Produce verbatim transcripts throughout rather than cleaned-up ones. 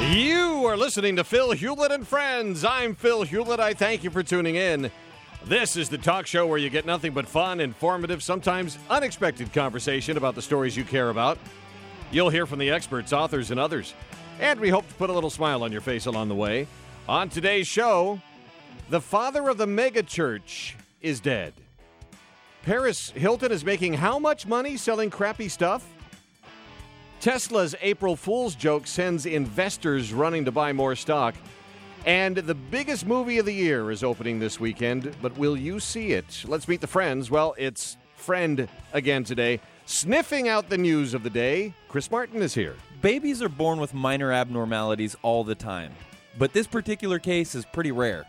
You are listening to Phil Hewlett and Friends. I'm Phil Hewlett. I thank you for tuning in. This is the talk show where you get nothing but fun, informative, sometimes unexpected conversation about the stories you care about. You'll hear from the experts, authors, and others. And we hope to put a little smile on your face along the way. On today's show, the father of the megachurch is dead. Paris Hilton is making how much money selling crappy stuff? Tesla's April Fool's joke sends investors running to buy more stock. And the biggest movie of the year is opening this weekend, but will you see it? Let's meet the friends. Well, it's Friend again today. Sniffing out the news of the day, Chris Martin is here. Babies are born with minor abnormalities all the time, but this particular case is pretty rare.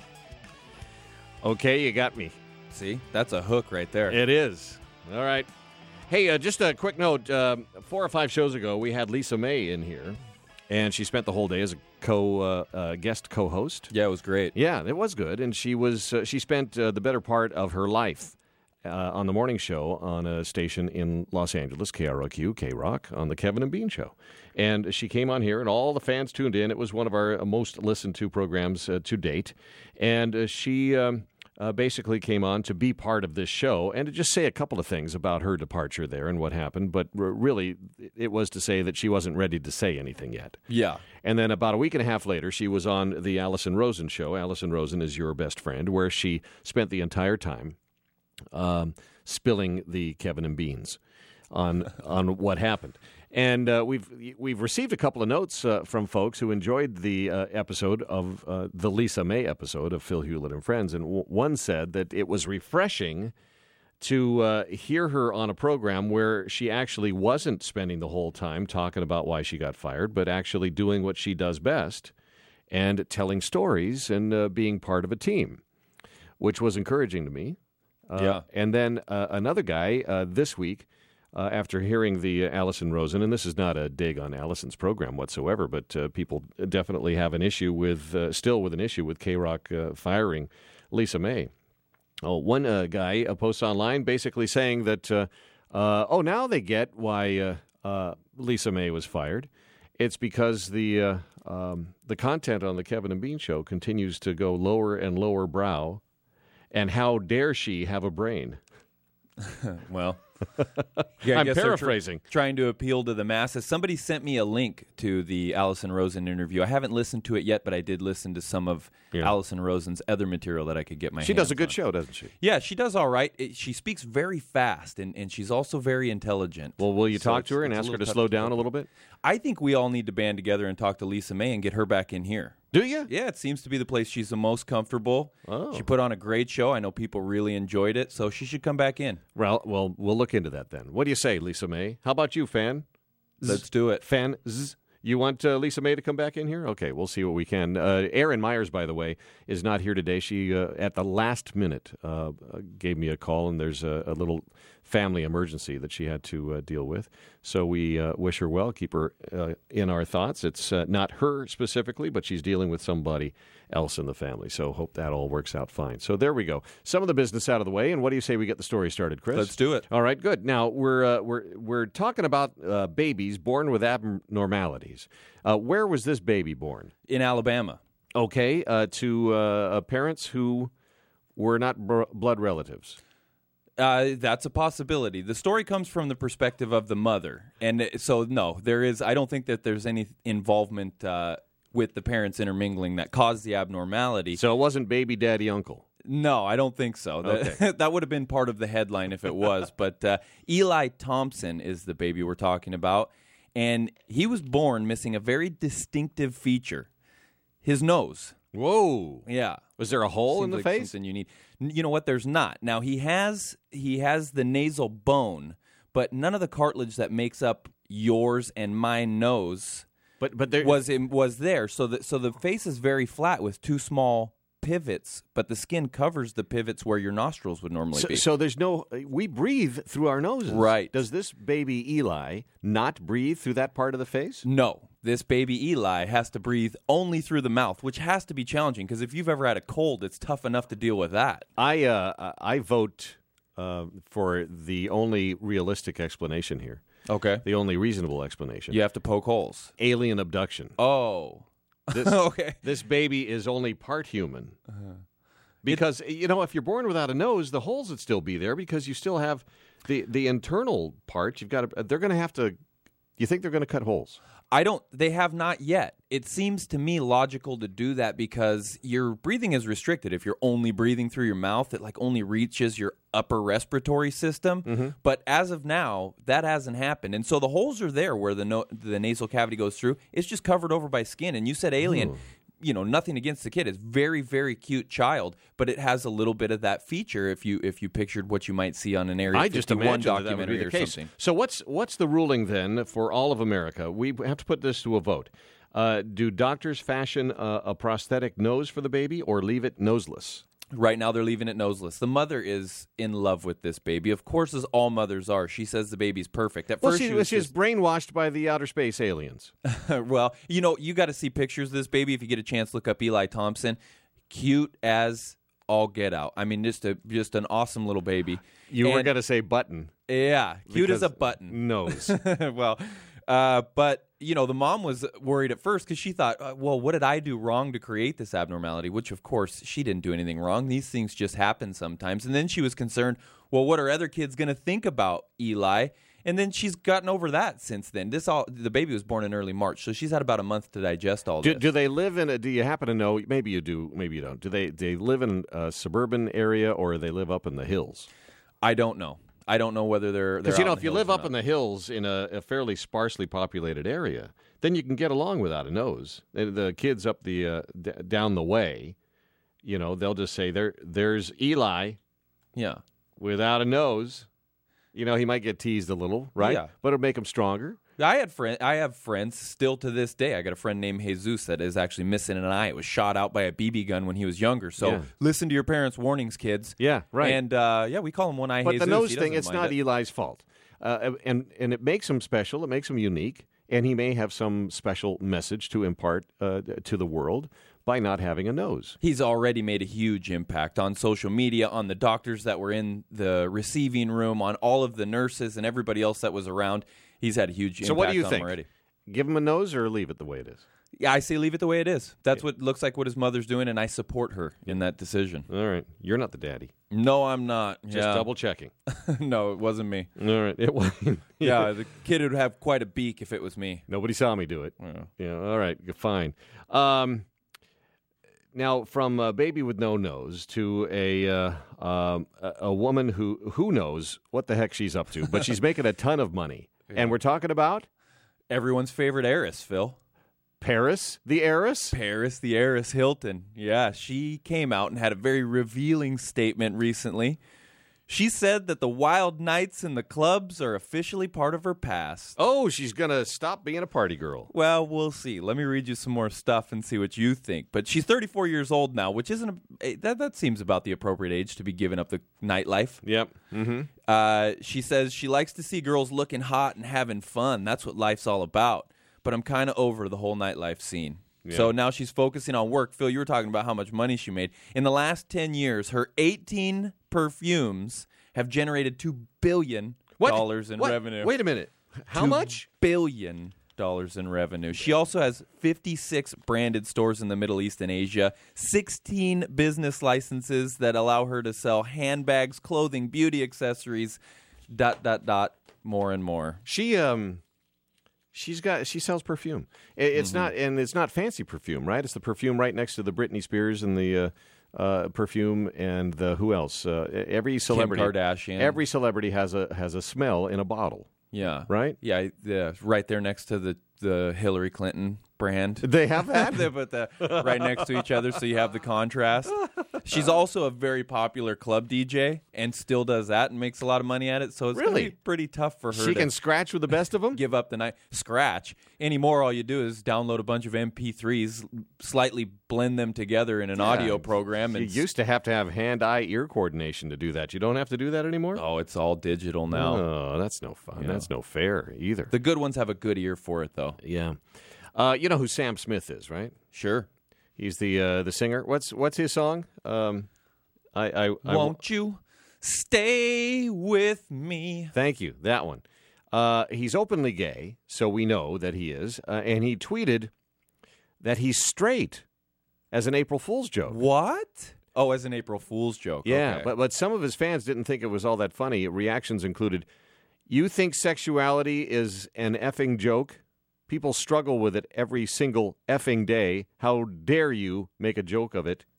Okay, you got me. See, that's a hook right there. It is. All right. Hey, uh, just a quick note. Uh, four or five shows ago, we had Lisa May in here, and she spent the whole day as a co uh, uh, guest co-host. Yeah, it was great. Yeah, it was good, and she was uh, she spent uh, the better part of her life uh, on the morning show on a station in Los Angeles, K R O Q, K-Rock, on the Kevin and Bean Show. And she came on here, and all the fans tuned in. It was one of our most listened to programs uh, to date, and uh, she... Um, Uh, basically came on to be part of this show and to just say a couple of things about her departure there and what happened. But r- really, it was to say that she wasn't ready to say anything yet. Yeah. And then about a week and a half later, she was on the Allison Rosen show. Allison Rosen is your best friend, where she spent the entire time um, spilling the Kevin and Beans on on what happened. And uh, we've we've received a couple of notes uh, from folks who enjoyed the uh, episode of uh, the Lisa May episode of Phil Hewlett and Friends. And w- one said that it was refreshing to uh, hear her on a program where she actually wasn't spending the whole time talking about why she got fired, but actually doing what she does best and telling stories and uh, being part of a team, which was encouraging to me. Uh, yeah. And then uh, another guy uh, this week, Uh, after hearing the uh, Allison Rosen, and this is not a dig on Allison's program whatsoever, but uh, people definitely have an issue with, uh, still with an issue with K-Rock uh, firing Lisa May. Oh, one uh, guy uh, posts online basically saying that, uh, uh, oh, now they get why uh, uh, Lisa May was fired. It's because the uh, um, the content on the Kevin and Bean Show continues to go lower and lower brow, and how dare she have a brain? Well, yeah, I I'm guess they're paraphrasing. Tr- trying to appeal to the masses. Somebody sent me a link to the Allison Rosen interview. I haven't listened to it yet, but I did listen to some of yeah. Allison Rosen's other material that I could get my She hands does a good on. show, doesn't she? Yeah, she does all right. It, she speaks very fast, and, and she's also very intelligent. Well, will you so talk to her and ask her to slow down a little bit? I think we all need to band together and talk to Lisa May and get her back in here. Do you? Yeah, it seems to be the place she's the most comfortable. Oh. She put on a great show. I know people really enjoyed it, so she should come back in. Well, well, we'll look into that then. What do you say, Lisa May? How about you, fan? Let's do it. Fan, zzz. You want uh, Lisa May to come back in here? Okay, we'll see what we can. Uh, Erin Myers, by the way, is not here today. She, uh, at the last minute, uh, gave me a call, and there's a, a little family emergency that she had to uh, deal with. So we uh, wish her well, keep her uh, in our thoughts. It's uh, not her specifically, but she's dealing with somebody else in the family. So hope that all works out fine. So there we go. Some of the business out of the way, and what do you say we get the story started, Chris? Let's do it. All right, good. Now we're uh, we're we're talking about uh, babies born with abnormalities. Uh, where was this baby born? In Alabama. Okay, uh, to uh, parents who were not br- blood relatives. Uh, that's a possibility. The story comes from the perspective of the mother. And so, no, there is, I don't think that there's any involvement uh, with the parents intermingling that caused the abnormality. So it wasn't baby daddy uncle? No, I don't think so. Okay. That, that would have been part of the headline if it was. But uh, Eli Thompson is the baby we're talking about. And he was born missing a very distinctive feature, his nose. Whoa. Yeah. Was there a hole Seems in the like face? Something you need. You know what? There's not. Now he has he has the nasal bone, but none of the cartilage that makes up yours and my nose But but there was in, was there. So the so the face is very flat with two small pivots, but the skin covers the pivots where your nostrils would normally so, be. so there's no. We breathe through our noses, Right. Does this baby Eli not breathe through that part of the face? No. This baby Eli has to breathe only through the mouth, which has to be challenging because if you've ever had a cold, it's tough enough to deal with that. I uh, I vote uh, for the only realistic explanation here. Okay. the only reasonable explanation. You have to poke holes. Alien abduction. Oh. This, okay. This baby is only part human. Uh-huh. Because, it, you know, if you're born without a nose, the holes would still be there because you still have the, the internal part. You've got to, they're going to have to, you think they're going to cut holes? I don't, they have not yet. It seems to me logical to do that because your breathing is restricted. If you're only breathing through your mouth, it like only reaches your upper respiratory system. Mm-hmm. But as of now, that hasn't happened. And so the holes are there where the no, the nasal cavity goes through. It's just covered over by skin. And you said alien. Ooh. You know, nothing against the kid. It's very, very cute child, but it has a little bit of that feature if you if you pictured what you might see on an Area I just fifty-one imagine documentary that, that would be the or case. something. So what's what's the ruling then for all of America? We have to put this to a vote. Uh, do doctors fashion a, a prosthetic nose for the baby or leave it noseless? Right now, they're leaving it noseless. The mother is in love with this baby. Of course, as all mothers are. She says the baby's perfect. At well, first, she, she was she's just... brainwashed by the outer space aliens. Well, you know, you got to see pictures of this baby. If you get a chance, look up Eli Thompson. Cute as all get out. I mean, just a just an awesome little baby. You and, were going to say button. Yeah, cute as a button. Nose. well, uh, but, you know, the mom was worried at first because she thought, uh, well, what did I do wrong to create this abnormality? Which, of course, she didn't do anything wrong. These things just happen sometimes. And then she was concerned, well, what are other kids going to think about Eli? And then she's gotten over that since then. This all the baby was born in early March, so she's had about a month to digest all do, this. Do they live in a, do you happen to know, maybe you do, maybe you don't, do they, do they live in a suburban area or do they live up in the hills? I don't know. I don't know whether they're because you know if you live up not. in the hills in a, a fairly sparsely populated area, then you can get along without a nose. The, the kids up the uh, d- down the way, you know, they'll just say there there's Eli, yeah, without a nose. You know, he might get teased a little, right? Yeah, but it'll make him stronger. I had friend. I have friends still to this day. I got a friend named Jesus that is actually missing an eye. It was shot out by a B B gun when he was younger. So yeah. listen to your parents' warnings, kids. Yeah, right. And uh, yeah, we call him One Eye but Jesus. But the nose he thing, it's not it. Eli's fault, uh, and and it makes him special. It makes him unique, and he may have some special message to impart uh, to the world by not having a nose. He's already made a huge impact on social media, on the doctors that were in the receiving room, on all of the nurses and everybody else that was around. He's had a huge impact so what do you on think? him already. Give him a nose or leave it the way it is? Yeah, I say leave it the way it is. That's yeah. what looks like what his mother's doing, and I support her in that decision. All right. You're not the daddy. No, I'm not. Just yeah. double checking. No, it wasn't me. All right. It wasn't. Yeah, the kid would have quite a beak if it was me. Nobody saw me do it. Yeah. Yeah. All right. Fine. Um, now, from a baby with no nose to a uh, um, a, a woman who who knows what the heck she's up to, but she's making a ton of money. Yeah. And we're talking about everyone's favorite heiress, Phil. Paris, the heiress? Paris, the heiress Hilton. Yeah, she came out and had a very revealing statement recently. She said that the wild nights in the clubs are officially part of her past. Oh, she's going to stop being a party girl. Well, we'll see. Let me read you some more stuff and see what you think. But she's thirty-four years old now, which isn't a, that that seems about the appropriate age to be giving up the nightlife. Yep. Mm-hmm. Uh, she says she likes to see girls looking hot and having fun. That's what life's all about. But I'm kind of over the whole nightlife scene. Yeah. So now she's focusing on work. Phil, you were talking about how much money she made. In the last ten years, her eighteen perfumes have generated two billion dollars in what? revenue. Wait a minute. How two much? billion dollars in revenue. She also has fifty-six branded stores in the Middle East and Asia, sixteen business licenses that allow her to sell handbags, clothing, beauty accessories, dot, dot, dot, more and more. She, um... She's got. She sells perfume. It's mm-hmm. not, and it's not fancy perfume, right? It's the perfume right next to the Britney Spears and the uh, uh, perfume and the who else? Uh, every celebrity, Kim Kardashian. Every celebrity has a has a smell in a bottle. Yeah. Right. Yeah. Yeah. Right there next to the the Hillary Clinton brand. They have that. They put that right next to each other, so you have the contrast. She's also a very popular club D J and still does that and makes a lot of money at it. So it's really gonna be pretty tough for her. She to can scratch with the best of them. Give up the night scratch anymore. All you do is download a bunch of M P threes, slightly blend them together in an yeah, audio program. You and used to have to have hand-eye-ear coordination to do that. You don't have to do that anymore. Oh, it's all digital now. Oh, that's no fun. Yeah. That's no fair either. The good ones have a good ear for it, though. Yeah. Uh, you know who Sam Smith is, right? Sure. He's the uh, the singer. What's what's his song? Um, I, I, I won't you stay with me? Thank you. That one. Uh, he's openly gay, so we know that he is. Uh, and he tweeted that he's straight as an April Fool's joke. What? Oh, as an April Fool's joke. Yeah, okay. but, but some of his fans didn't think it was all that funny. Reactions included, "You think sexuality is an effing joke? People struggle with it every single effing day. How dare you make a joke of it?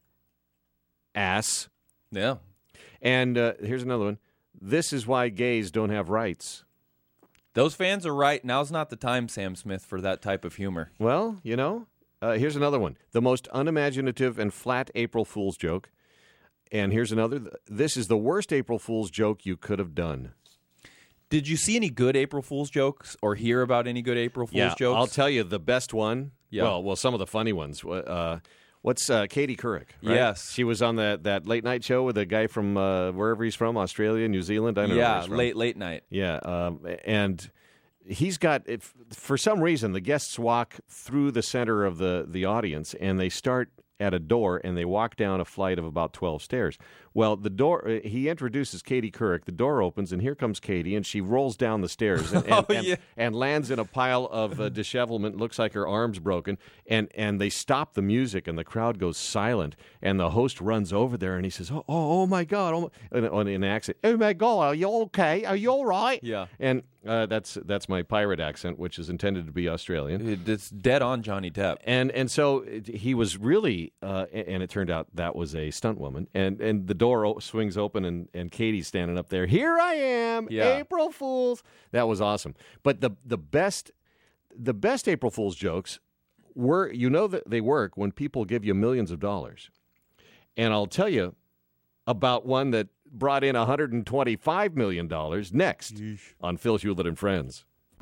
Ass." Yeah. And uh, here's another one. "This is why gays don't have rights." Those fans are right. Now's not the time, Sam Smith, for that type of humor. Well, you know, uh, here's another one. "The most unimaginative and flat April Fool's joke." And here's another. "This is the worst April Fool's joke you could have done." Did you see any good April Fool's jokes or hear about any good April Fool's yeah, jokes? I'll tell you the best one. Yeah. Well, well, some of the funny ones. Uh, what's uh, Katie Couric? Right? Yes. She was on that, that late night show with a guy from uh, wherever he's from, Australia, New Zealand. I don't know. Yeah, where he's from. late, late night. Yeah, um, and he's got, if, for some reason, the guests walk through the center of the, the audience, and they start at a door, and they walk down a flight of about twelve stairs. Well, the door, uh, he introduces Katie Couric. The door opens, and here comes Katie, and she rolls down the stairs and, and, Oh, and, yeah. and lands in a pile of uh, dishevelment. Looks like her arm's broken, and, and they stop the music, and the crowd goes silent, and the host runs over there, and he says, oh, oh, oh my God, oh my, in, in an accent, "Oh my God, are you okay? Are you all right?" Yeah. And uh, that's that's my pirate accent, which is intended to be Australian. It- It's dead on Johnny Depp. And and so it, he was really, uh, and it turned out that was a stunt woman. And and the door o- swings open, and, and Katie's standing up there. "Here I am, Yeah. April Fools." That was awesome. But the the best the best April Fools jokes were, you know, that they work when people give you millions of dollars. And I'll tell you about one that brought in one hundred twenty-five million dollars next on Phil Hewlett and Friends.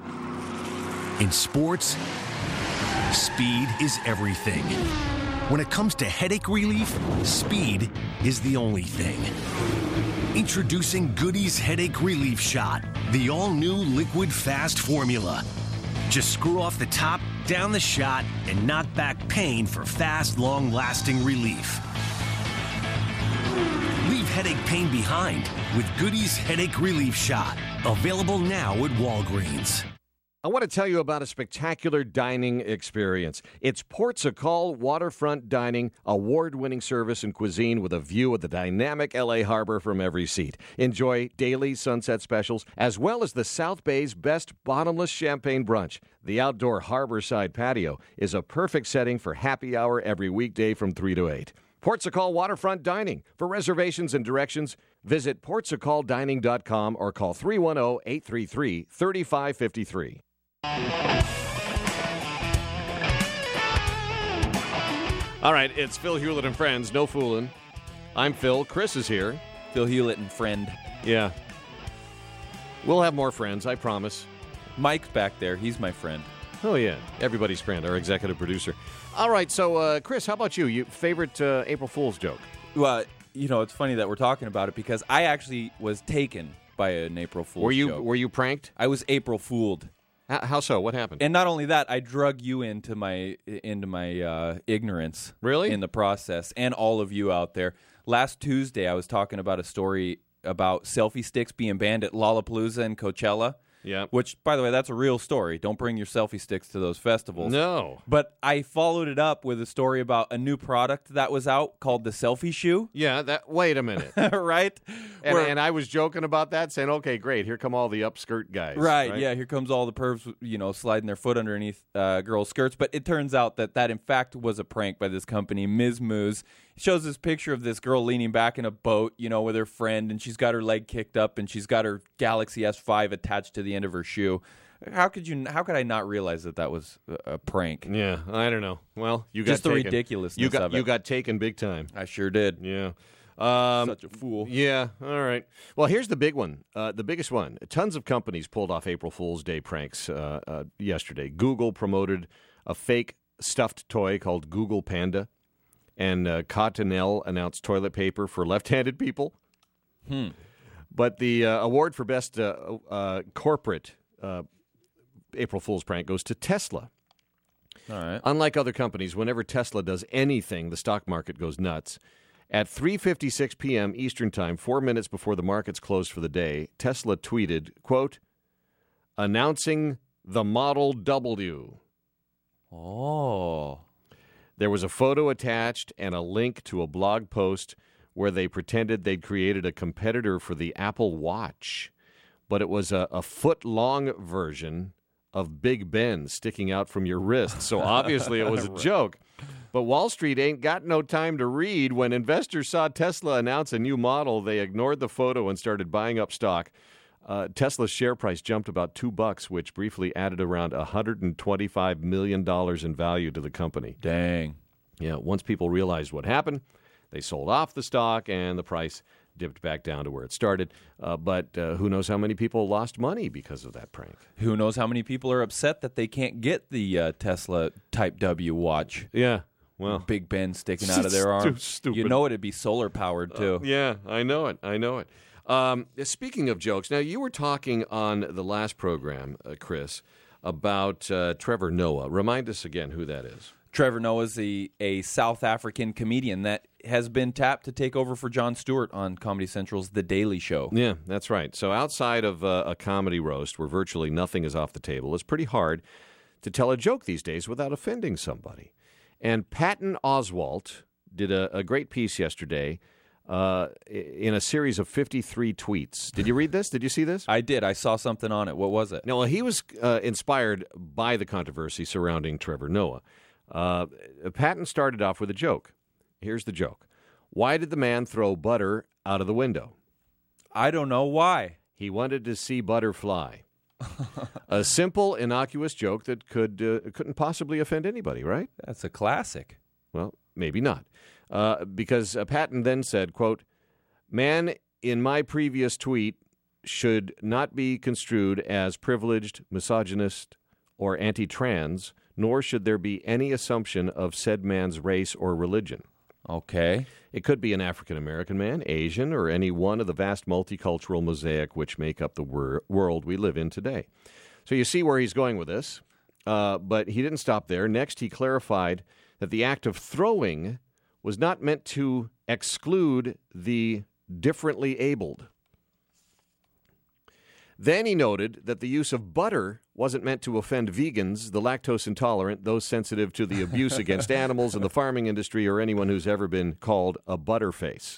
In sports, speed is everything. When it comes to headache relief, speed is the only thing. Introducing Goody's Headache Relief Shot, the all-new liquid fast formula. Just screw off the top, down the shot, and knock back pain for fast, long-lasting relief. Leave headache pain behind with Goody's Headache Relief Shot. Available now at Walgreens. I want to tell you about a spectacular dining experience. It's Portugal Waterfront Dining, award-winning service and cuisine with a view of the dynamic L A harbor from every seat. Enjoy daily sunset specials, as well as the South Bay's best bottomless champagne brunch. The outdoor harborside patio is a perfect setting for happy hour every weekday from three to eight. Portugal Waterfront Dining. For reservations and directions, visit portugal dining dot com or call three one zero, eight three three, three five five three. All right, it's Phil Hewlett and Friends. No fooling. I'm Phil. Chris is here. Phil Hewlett and friend. Yeah. We'll have more friends, I promise. Mike's back there. He's my friend. Oh, yeah. Everybody's friend, our executive producer. All right, so, uh, Chris, how about you? You favorite uh, April Fool's joke? Well, you know, it's funny that we're talking about it because I actually was taken by an April Fool's Were you joke. Were you pranked? I was April Fooled. How, how so? What happened? And not only that, I drug you into my into my uh, ignorance. Really? In the process, and all of you out there. Last Tuesday, I was talking about a story about selfie sticks being banned at Lollapalooza and Coachella. Yeah. Which, by the way, that's a real story. Don't bring your selfie sticks to those festivals. No. But I followed it up with a story about a new product that was out called the selfie shoe. Yeah, that. Wait a minute. Right? And, Where- and I was joking about that, saying, okay, great, here come all the upskirt guys. Right, yeah, here comes all the pervs, you know, sliding their foot underneath uh, girls' skirts. But it turns out that that, in fact, was a prank by this company, Miz Moose. It shows this picture of this girl leaning back in a boat, you know, with her friend, and she's got her leg kicked up, and she's got her Galaxy S five attached to the end of her shoe. How could you? How could I not realize that that was a, a prank? Yeah, I don't know. Well, you got Just the taken. ridiculousness you got, of it. You got taken big time. I sure did. Yeah. Um, Such a fool. Yeah, all right. Well, here's the big one, uh, the biggest one. Tons of companies pulled off April Fool's Day pranks uh, uh, yesterday. Google promoted a fake stuffed toy called Google Panda, and uh, Cottonelle announced toilet paper for left-handed people. Hmm. But the uh, award for best uh, uh, corporate uh, April Fool's prank goes to Tesla. All right. Unlike other companies, whenever Tesla does anything, the stock market goes nuts. At three fifty-six p.m. Eastern Time, four minutes before the markets closed for the day, Tesla tweeted, quote, announcing the Model W. Oh. There was a photo attached and a link to a blog post where they pretended they'd created a competitor for the Apple Watch, but it was a, a foot-long version of Big Ben sticking out from your wrist. So obviously it was a joke. But Wall Street ain't got no time to read. When investors saw Tesla announce a new model, they ignored the photo and started buying up stock. Uh, Tesla's share price jumped about two bucks, which briefly added around one hundred twenty-five million dollars in value to the company. Dang. Yeah, once people realized what happened, they sold off the stock, and the price dipped back down to where it started. Uh, but uh, who knows how many people lost money because of that prank? Who knows how many people are upset that they can't get the uh, Tesla Type W watch? Yeah, well, Big Ben sticking out of their arm. Stupid. You know it'd be solar powered too. Uh, yeah, I know it. I know it. Um, speaking of jokes, now you were talking on the last program, uh, Chris, about uh, Trevor Noah. Remind us again who that is. Trevor Noah is a, a South African comedian that has been tapped to take over for Jon Stewart on Comedy Central's The Daily Show. Yeah, that's right. So outside of uh, a comedy roast where virtually nothing is off the table, it's pretty hard to tell a joke these days without offending somebody. And Patton Oswalt did a, a great piece yesterday uh, in a series of fifty-three tweets. Did you read this? Did you see this? I did. I saw something on it. What was it? No, well, he was uh, inspired by the controversy surrounding Trevor Noah. Uh, Patton started off with a joke. Here's the joke. Why did the man throw butter out of the window? I don't know why. He wanted to see butter fly. A simple, innocuous joke that could uh, couldn't possibly offend anybody, right? That's a classic. Well, maybe not. Uh, because uh, Patton then said, quote, man in my previous tweet should not be construed as privileged, misogynist, or anti-trans, nor should there be any assumption of said man's race or religion. Okay. It could be an African-American man, Asian, or any one of the vast multicultural mosaic which make up the wor- world we live in today. So you see where he's going with this, uh, but he didn't stop there. Next, he clarified that the act of throwing was not meant to exclude the differently abled. Then he noted that the use of butter wasn't meant to offend vegans, the lactose intolerant, those sensitive to the abuse against animals in the farming industry, or anyone who's ever been called a butterface.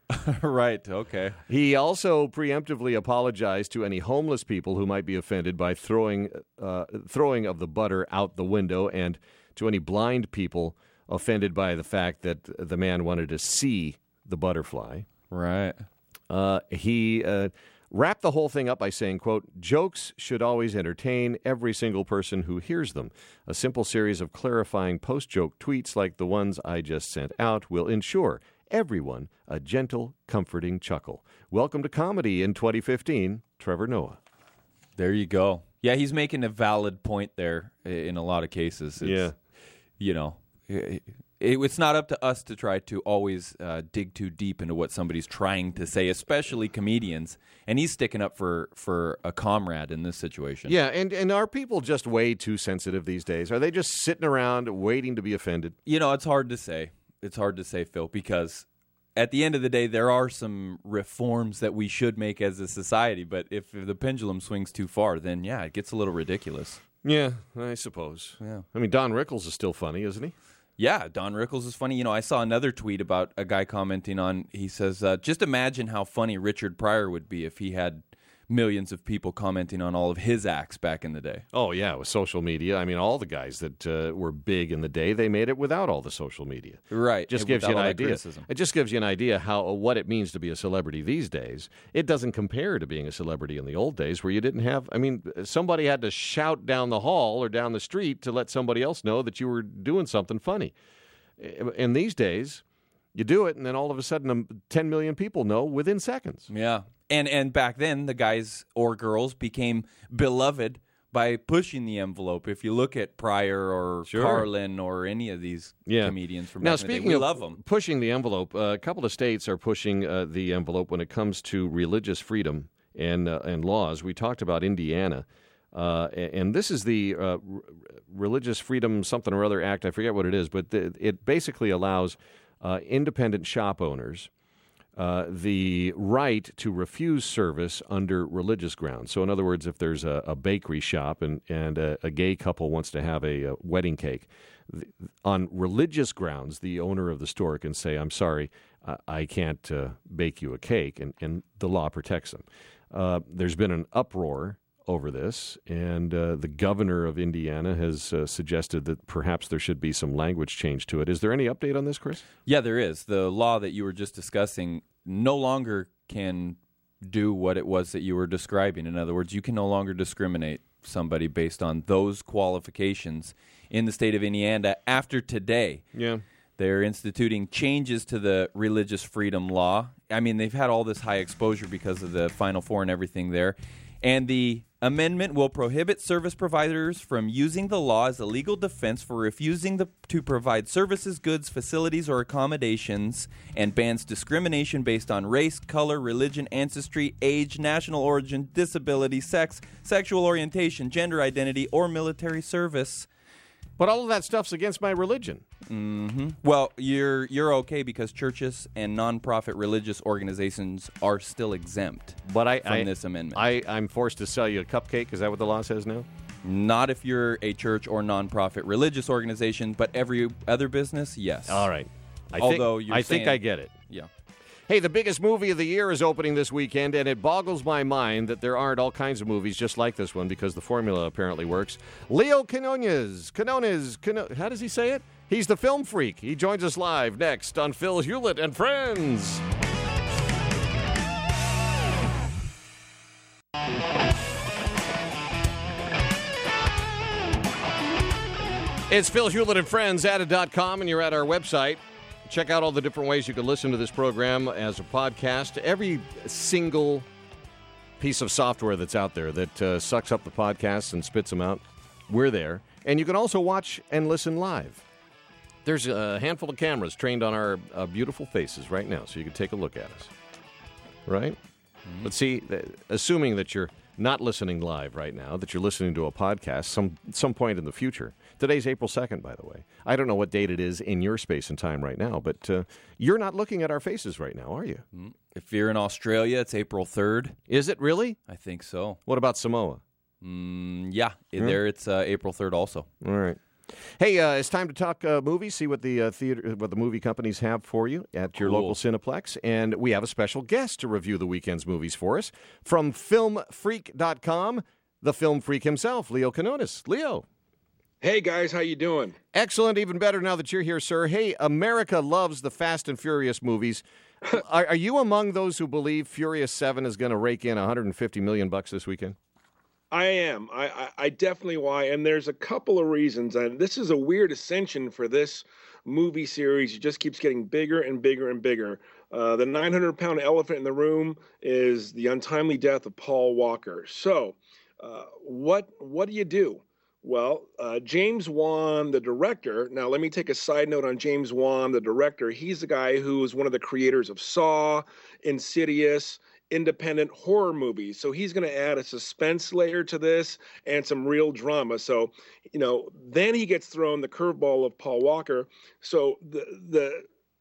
Right, okay. He also preemptively apologized to any homeless people who might be offended by throwing uh, throwing of the butter out the window, and to any blind people offended by the fact that the man wanted to see the butterfly. Right. Uh, he uh, wrapped the whole thing up by saying, quote, jokes should always entertain every single person who hears them. A simple series of clarifying post-joke tweets like the ones I just sent out will ensure everyone a gentle, comforting chuckle. Welcome to comedy in twenty fifteen, Trevor Noah. There you go. Yeah, he's making a valid point there in a lot of cases. It's, yeah. You know, it, it's not up to us to try to always uh, dig too deep into what somebody's trying to say, especially comedians. And he's sticking up for, for a comrade in this situation. Yeah, and, and are people just way too sensitive these days? Are they just sitting around waiting to be offended? You know, it's hard to say. It's hard to say, Phil, because at the end of the day, there are some reforms that we should make as a society. But if the pendulum swings too far, then, yeah, it gets a little ridiculous. Yeah, I suppose. Yeah. I mean, Don Rickles is still funny, isn't he? Yeah, Don Rickles is funny. You know, I saw another tweet about a guy commenting on, he says, uh, just imagine how funny Richard Pryor would be if he had millions of people commenting on all of his acts back in the day. Oh, yeah, with social media. I mean, all the guys that uh, were big in the day, they made it without all the social media. Right. Just gives you an idea. It just gives you an idea how what it means to be a celebrity these days. It doesn't compare to being a celebrity in the old days where you didn't have, I mean, somebody had to shout down the hall or down the street to let somebody else know that you were doing something funny. And these days, you do it, and then all of a sudden ten million people know within seconds. Yeah. And and back then, the guys or girls became beloved by pushing the envelope. If you look at Pryor or Sure. Carlin or any of these Yeah. comedians from Now, back in the day, speaking we of love them. pushing the envelope, uh, a couple of states are pushing uh, the envelope when it comes to religious freedom and uh, and laws. We talked about Indiana, uh, and this is the uh, R- Religious Freedom something or other Act. I forget what it is, but th- it basically allows uh, independent shop owners uh, the right to refuse service under religious grounds. So, in other words, if there's a, a bakery shop and, and a, a gay couple wants to have a, a wedding cake, th- on religious grounds, the owner of the store can say, I'm sorry, uh, I can't uh, bake you a cake, and, and the law protects them. Uh, there's been an uproar over this, and uh, the governor of Indiana has uh, suggested that perhaps there should be some language change to it. Is there any update on this, Chris? Yeah, there is. The law that you were just discussing no longer can do what it was that you were describing. In other words, you can no longer discriminate somebody based on those qualifications in the state of Indiana after today. Yeah. They're instituting changes to the religious freedom law. I mean, they've had all this high exposure because of the Final Four and everything there. And the amendment will prohibit service providers from using the law as a legal defense for refusing the, to provide services, goods, facilities, or accommodations, and bans discrimination based on race, color, religion, ancestry, age, national origin, disability, sex, sexual orientation, gender identity, or military service. But all of that stuff's against my religion. Mm-hmm. Well, you're you're okay because churches and nonprofit religious organizations are still exempt But I, from I, this amendment. I, I'm forced to sell you a cupcake. Is that what the law says now? Not if you're a church or nonprofit religious organization, but every other business, yes. All right. I Although think, you're I think saying- I get it. Yeah. Hey, the biggest movie of the year is opening this weekend, and it boggles my mind that there aren't all kinds of movies just like this one because the formula apparently works. Leo Quinones, Quinones, Quino- how does he say it? He's the film freak. He joins us live next on Phil Hewlett and Friends. It's Phil Hewlett and Friends, added dot com, and you're at our website. Check out all the different ways you can listen to this program as a podcast. Every single piece of software that's out there that uh, sucks up the podcasts and spits them out, we're there. And you can also watch and listen live. There's a handful of cameras trained on our uh, beautiful faces right now, so you can take a look at us. Right? Mm-hmm. But see, th- assuming that you're not listening live right now, that you're listening to a podcast some some point in the future. Today's April second, by the way. I don't know what date it is in your space and time right now, but uh, you're not looking at our faces right now, are you? If you're in Australia, it's April third. Is it really? I think so. What about Samoa? Mm, yeah, there it's uh, April third also. All right. Hey, uh, it's time to talk uh, movies, see what the uh, theater, what the movie companies have for you at your Cool. local Cineplex. And we have a special guest to review the weekend's movies for us from film freak dot com, the film freak himself, Leo Quinones. Leo. Hey guys, how you doing? Excellent, even better now that you're here, sir. Hey, America loves the Fast and Furious movies. are, are you among those who believe Furious seven is going to rake in one hundred fifty million bucks this weekend? I am. I, I, I definitely why, and there's a couple of reasons. And this is a weird ascension for this movie series. It just keeps getting bigger and bigger and bigger. Uh, the nine hundred pound elephant in the room is the untimely death of Paul Walker. So, uh, what what do you do? Well, uh, James Wan, the director. Now, let me take a side note on James Wan, the director. He's the guy who is one of the creators of Saw, Insidious, independent horror movies. So he's going to add a suspense layer to this and some real drama. So, you know, then he gets thrown the curveball of Paul Walker. So the the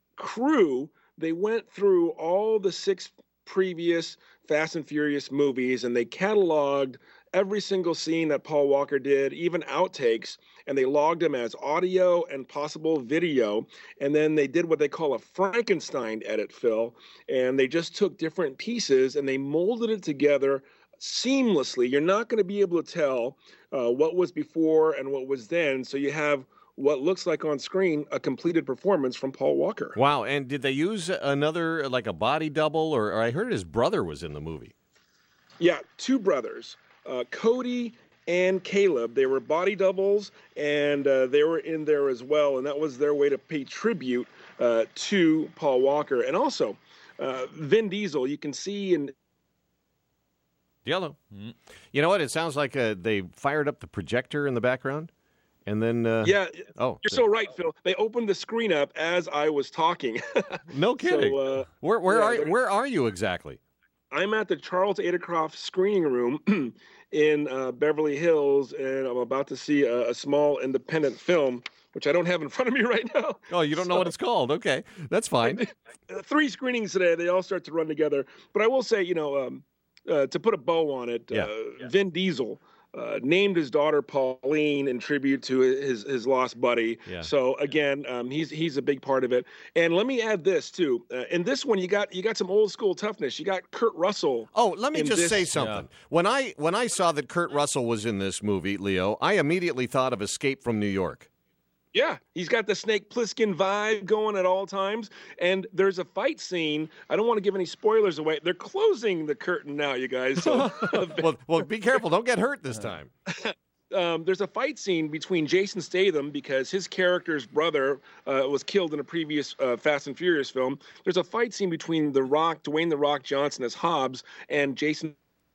crew, they went through all the six previous Fast and Furious movies and they cataloged every single scene that Paul Walker did, even outtakes, and they logged them as audio and possible video. And then they did what they call a Frankenstein edit, Phil, and they just took different pieces and they molded it together seamlessly. You're not going to be able to tell uh, what was before and what was then. So you have what looks like on screen a completed performance from Paul Walker. Wow, and did they use another, like a body double, or, or I heard his brother was in the movie? Yeah, two brothers. Uh, Cody and Caleb, they were body doubles, and uh, they were in there as well, and that was their way to pay tribute uh, to Paul Walker. And also, uh, Vin Diesel, you can see in... Yellow. Mm-hmm. You know what? It sounds like uh, they fired up the projector in the background, and then... Uh, yeah, oh, you're so right, Phil. They opened the screen up as I was talking. No kidding. So, uh, where where yeah, are they're- where are you exactly? I'm at the Charles Adacroft screening room in uh, Beverly Hills, and I'm about to see a, a small independent film which I don't have in front of me right now. Oh, you don't so, know what it's called? Okay, that's fine. Three screenings today. They all start to run together. But I will say, you know, um, uh, to put a bow on it, yeah. Uh, yeah. Vin Diesel uh, named his daughter Pauline in tribute to his his lost buddy. Yeah. So again, um, he's he's a big part of it. And let me add this too. Uh, in this one, you got you got some old school toughness. You got Kurt Russell. Oh, let me just this. say something. Yeah. When I when I saw that Kurt Russell was in this movie, Leo, I immediately thought of Escape from New York. Yeah, he's got the Snake Plissken vibe going at all times. And there's a fight scene. I don't want to give any spoilers away. They're closing the curtain now, you guys. So. well, well, be careful. Don't get hurt this time. Um, there's a fight scene between Jason Statham because his character's brother uh, was killed in a previous uh, Fast and Furious film. There's a fight scene between The Rock, Dwayne The Rock Johnson as Hobbs, and Jason.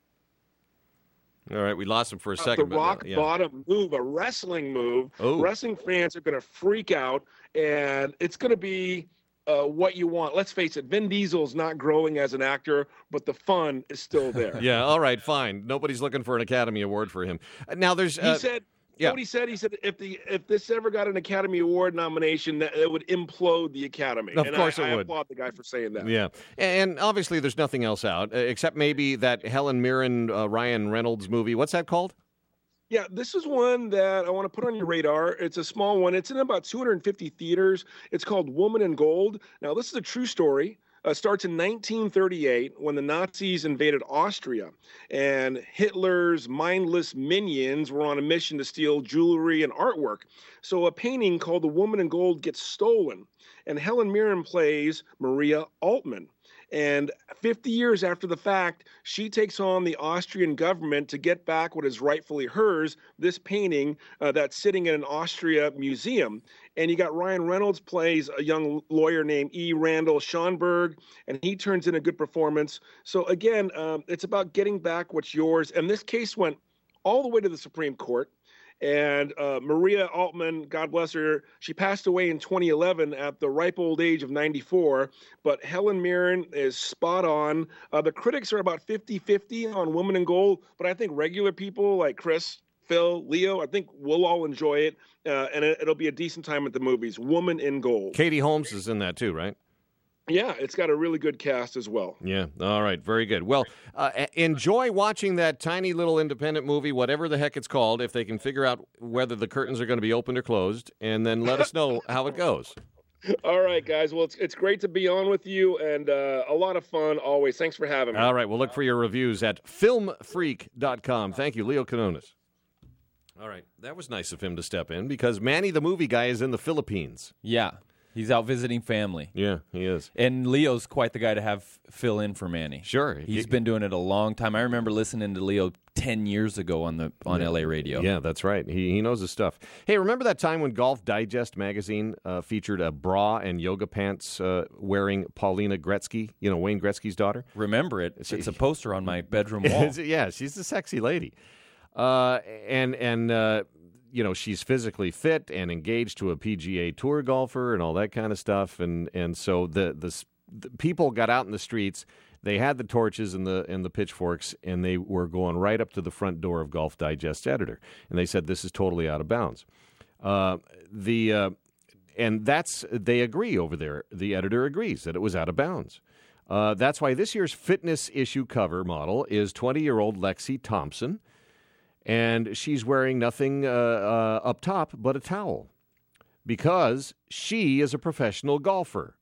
All right, we lost him for a second. Uh, the rock yeah. bottom move, a wrestling move. Oh. Wrestling fans are going to freak out, and it's going to be uh, what you want. Let's face it, Vin Diesel's not growing as an actor, but the fun is still there. Yeah, all right, fine. Nobody's looking for an Academy Award for him. Now, there's... Uh, he said... Yeah. What he said, he said, if the if this ever got an Academy Award nomination, that it would implode the Academy. Of and course I, it I would. I applaud the guy for saying that. Yeah, and obviously there's nothing else out, except maybe that Helen Mirren, uh, Ryan Reynolds movie. What's that called? Yeah, this is one that I want to put on your radar. It's a small one. It's in about two hundred fifty theaters. It's called Woman in Gold. Now, this is a true story. Uh, starts in nineteen thirty-eight when the Nazis invaded Austria, and Hitler's mindless minions were on a mission to steal jewelry and artwork. So a painting called The Woman in Gold gets stolen, and Helen Mirren plays Maria Altman. And fifty years after the fact, she takes on the Austrian government to get back what is rightfully hers, this painting uh, that's sitting in an Austria museum. And you got Ryan Reynolds plays a young lawyer named E. Randall Schonberg, and he turns in a good performance. So again, um, it's about getting back what's yours. And this case went all the way to the Supreme Court. And uh, Maria Altman, God bless her, she passed away in twenty eleven at the ripe old age of ninety-four. But Helen Mirren is spot on. Uh, the critics are about fifty-fifty on Woman in Gold, but I think regular people like Chris, Phil, Leo, I think we'll all enjoy it, uh, and it, it'll be a decent time at the movies. Woman in Gold. Katie Holmes is in that too, right? Yeah, it's got a really good cast as well. Yeah, all right, very good. Well, uh, enjoy watching that tiny little independent movie, whatever the heck it's called, if they can figure out whether the curtains are going to be opened or closed, and then let us know how it goes. All right, guys. Well, it's it's great to be on with you, and uh, a lot of fun always. Thanks for having me. All right, we'll look for your reviews at film freak dot com. Thank you, Leo Quinones. All right, that was nice of him to step in, because Manny the movie guy is in the Philippines. Yeah. He's out visiting family. Yeah, he is. And Leo's quite the guy to have fill in for Manny. Sure. He's he, been doing it a long time. I remember listening to Leo ten years ago on the on yeah, L A radio. Yeah, that's right. He he knows his stuff. Hey, remember that time when Golf Digest magazine uh, featured a bra and yoga pants uh, wearing Paulina Gretzky, you know, Wayne Gretzky's daughter? Remember it. She, it's a poster on my bedroom wall. Yeah, she's a sexy lady. Uh, and, and uh, you know, she's physically fit and engaged to a P G A Tour golfer and all that kind of stuff. And and so the, the the people got out in the streets. They had the torches and the and the pitchforks, and they were going right up to the front door of Golf Digest editor. And they said, this is totally out of bounds. Uh, the uh, and that's they agree over there. The editor agrees that it was out of bounds. Uh, that's why this year's fitness issue cover model is twenty-year-old Lexi Thompson. And she's wearing nothing uh, uh, up top but a towel, because she is a professional golfer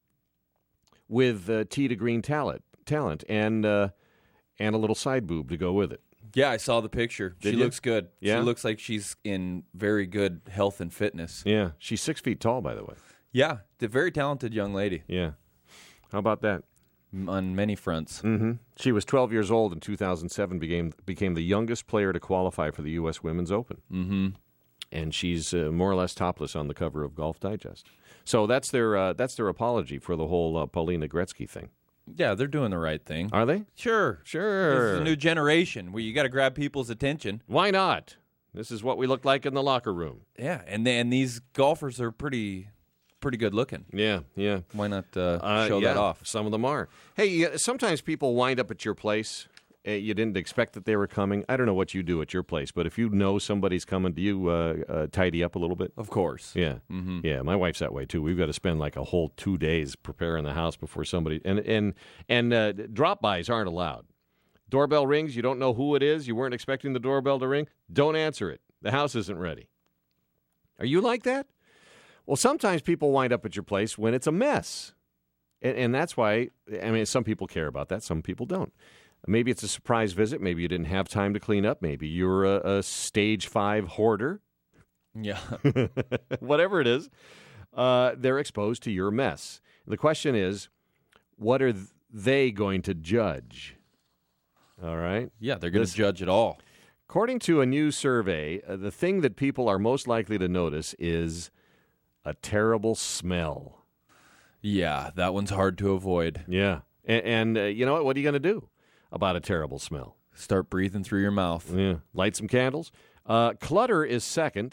with uh, tee to green talent, talent and uh, and a little side boob to go with it. Yeah, I saw the picture. Did she you? looks good. Yeah? She looks like she's in very good health and fitness. Yeah, she's six feet tall, by the way. Yeah, the very talented young lady. Yeah, how about that? On many fronts. Mm-hmm. She was twelve years old in two thousand seven, became became the youngest player to qualify for the U S Women's Open. Mm-hmm. And she's uh, more or less topless on the cover of Golf Digest. So that's their uh, that's their apology for the whole uh, Paulina Gretzky thing. Yeah, they're doing the right thing. Are they? Sure. Sure. This is a new generation where you got to grab people's attention. Why not? This is what we look like in the locker room. Yeah, and then these golfers are pretty pretty good looking. Yeah, yeah. Why not uh, Uh, show yeah, that off? Some of them are. Hey, uh, sometimes people wind up at your place uh, you didn't expect that they were coming. I don't know what you do at your place, but if you know somebody's coming, do you uh, uh, tidy up a little bit? Of course. Yeah. Mm-hmm. Yeah, my wife's that way, too. We've got to spend like a whole two days preparing the house before somebody... And, and, and uh, drop-bys aren't allowed. Doorbell rings, you don't know who it is, you weren't expecting the doorbell to ring, don't answer it. The house isn't ready. Are you like that? Well, sometimes people wind up at your place when it's a mess. And, and that's why, I mean, some people care about that, some people don't. Maybe it's a surprise visit. Maybe you didn't have time to clean up. Maybe you're a, a stage five hoarder. Yeah. Whatever it is, uh, they're exposed to your mess. The question is, what are they going to judge? All right? Yeah, they're going to judge it all. According to a new survey, uh, the thing that people are most likely to notice is a terrible smell. Yeah, that one's hard to avoid. Yeah. And, and uh, you know what? What are you going to do about a terrible smell? Start breathing through your mouth. Yeah. Light some candles. Uh, clutter is second.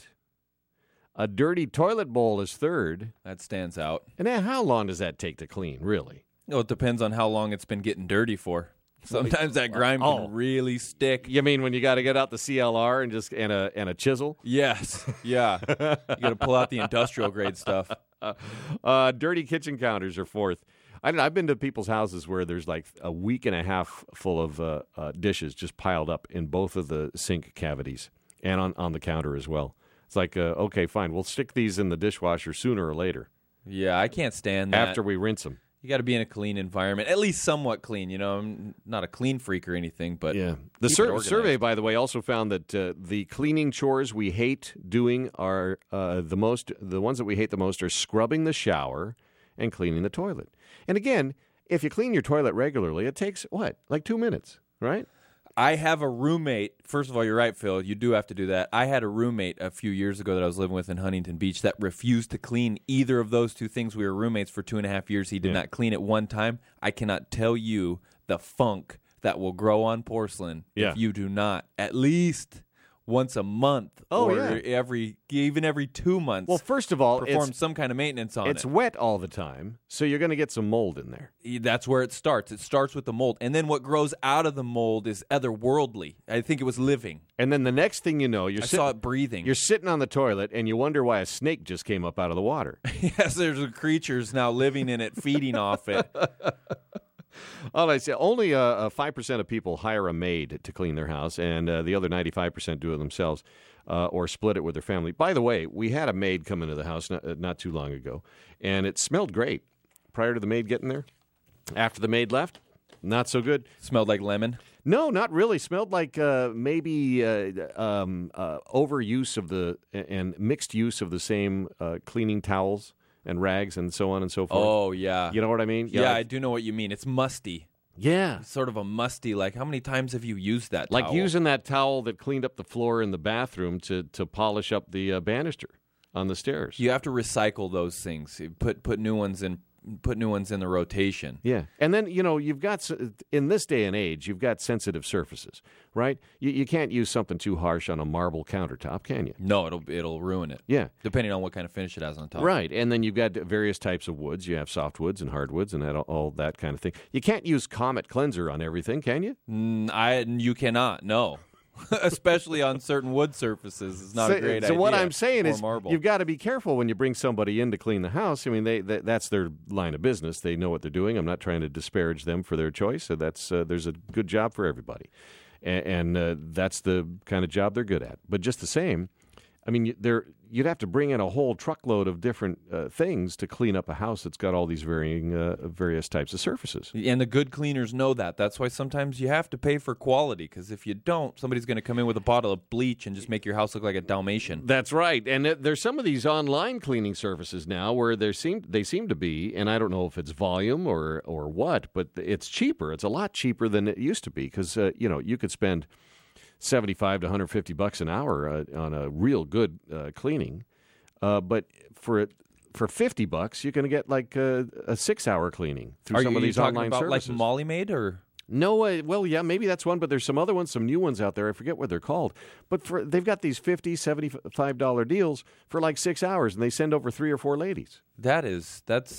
A dirty toilet bowl is third. That stands out. And then how long does that take to clean, really? Well, it depends on how long it's been getting dirty for. Sometimes that grime oh. can really stick. You mean when you got to get out the C L R and just and a and a chisel? Yes. Yeah. You got to pull out the industrial grade stuff. Uh, uh, dirty kitchen counters are fourth. I don't know, I've been to people's houses where there's like a week and a half full of uh, uh, dishes just piled up in both of the sink cavities and on, on the counter as well. It's like, uh, okay, fine, we'll stick these in the dishwasher sooner or later. Yeah, I can't stand that. After we rinse them. You got to be in a clean environment, at least somewhat clean. You know, I'm not a clean freak or anything, but yeah. The sur- survey, by the way, also found that uh, the cleaning chores we hate doing are uh, the most. The ones that we hate the most are scrubbing the shower and cleaning the toilet. And again, if you clean your toilet regularly, it takes what, like two minutes, right? I have a roommate. First of all, you're right, Phil. You do have to do that. I had a roommate a few years ago that I was living with in Huntington Beach that refused to clean either of those two things. We were roommates for two and a half years. He did yeah. not clean it one time. I cannot tell you the funk that will grow on porcelain yeah. if you do not at least once a month oh, or yeah. every even every two months. Well, first of all, perform it's, some kind of maintenance on it's it. It's wet all the time, so you're going to get some mold in there. That's where it starts. It starts with the mold. And then what grows out of the mold is otherworldly. I think it was living. And then the next thing you know, you're I sit- saw it breathing. You're sitting on the toilet, and you wonder why a snake just came up out of the water. Yes, there's creatures now living in it, feeding off it. All I say, only uh, five percent of people hire a maid to clean their house, and uh, the other ninety-five percent do it themselves uh, or split it with their family. By the way, we had a maid come into the house not, not too long ago, and it smelled great prior to the maid getting there. After the maid left, not so good. Smelled like lemon? No, not really. Smelled like uh, maybe uh, um, uh, overuse of the and mixed use of the same uh, cleaning towels and rags and so on and so forth. Oh, yeah. You know what I mean? Yeah, yeah I do know what you mean. It's musty. Yeah. It's sort of a musty, like, how many times have you used that Like towel? using that towel that cleaned up the floor in the bathroom to, to polish up the uh, banister on the stairs. You have to recycle those things. You put put new ones in put new ones in the rotation. Yeah. And then, you know, you've got, in this day and age, you've got sensitive surfaces, right? You, you can't use something too harsh on a marble countertop, can you? No, it'll it'll ruin it. Yeah. Depending on what kind of finish it has on top. Right. And then you've got various types of woods. You have softwoods and hardwoods and that, all that kind of thing. You can't use Comet Cleanser on everything, can you? Mm, I you cannot, no. Especially on certain wood surfaces. It's not so, a great so idea. So what I'm saying or is marble. You've got to be careful when you bring somebody in to clean the house. I mean, they, they that's their line of business. They know what they're doing. I'm not trying to disparage them for their choice. So that's uh, there's a good job for everybody. And, and uh, that's the kind of job they're good at. But just the same, I mean, they're, you'd have to bring in a whole truckload of different uh, things to clean up a house that's got all these varying, uh, various types of surfaces. And the good cleaners know that. That's why sometimes you have to pay for quality, because if you don't, somebody's going to come in with a bottle of bleach and just make your house look like a Dalmatian. That's right. And th- there's some of these online cleaning services now where there seem they seem to be, and I don't know if it's volume or or what, but it's cheaper. It's a lot cheaper than it used to be, because uh, you know, you could spend seventy-five to one hundred fifty bucks an hour uh, on a real good uh, cleaning, uh, but for for fifty bucks you can get like a, a six-hour cleaning through Are some you, of these you talking online about services. like Molly Maid or? No, uh, well, yeah, maybe that's one, but there's some other ones, some new ones out there. I forget what they're called, but for they've got these fifty dollars, seventy-five dollars deals for like six hours, and they send over three or four ladies. That is that's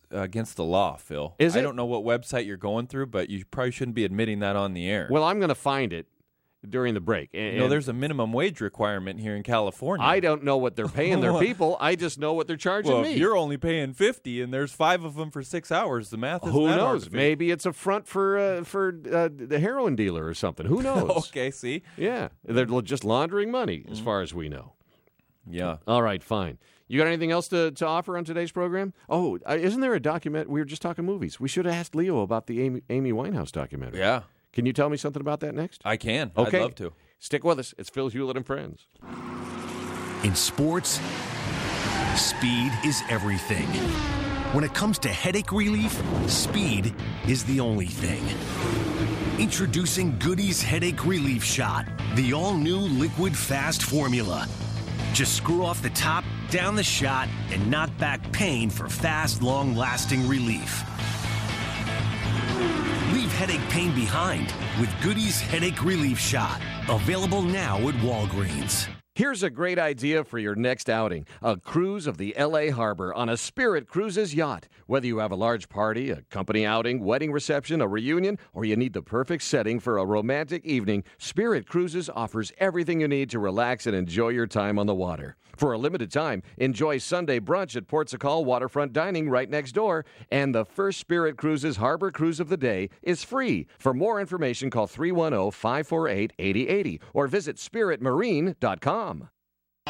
against the law, Phil. Is I it? don't know what website you're going through, but you probably shouldn't be admitting that on the air. Well, I'm going to find it during the break. And, you know, there's a minimum wage requirement here in California. I don't know what they're paying their people. I just know what they're charging well, me. if you're only paying fifty, and there's five of them for six hours. The math is Who that hard knows? to figure. Maybe it's a front for uh, for uh, the heroin dealer or something. Who knows? Okay, see? Yeah, they're just laundering money, as Mm-hmm. far as we know. Yeah. All right, fine. You got anything else to, to offer on today's program? Oh, uh, isn't there a document? We were just talking movies. We should have asked Leo about the Amy, Amy Winehouse documentary. Yeah, Can you tell me something about that next? I can. Okay. I'd love to. Stick with us. It's Phil Hewlett and Friends. In sports, speed is everything. When it comes to headache relief, speed is the only thing. Introducing Goody's Headache Relief Shot, the all-new liquid fast formula. Just screw off the top, down the shot, and knock back pain for fast, long-lasting relief. Leave headache pain behind with Goody's Headache Relief Shot. Available now at Walgreens. Here's a great idea for your next outing. A cruise of the L A Harbor on a Spirit Cruises yacht. Whether you have a large party, a company outing, wedding reception, a reunion, or you need the perfect setting for a romantic evening, Spirit Cruises offers everything you need to relax and enjoy your time on the water. For a limited time, enjoy Sunday brunch at Port Sacal Waterfront Dining right next door, and the first Spirit Cruises Harbor Cruise of the day is free. For more information, call three one zero, five four eight, eight zero eight zero or visit spirit marine dot com. All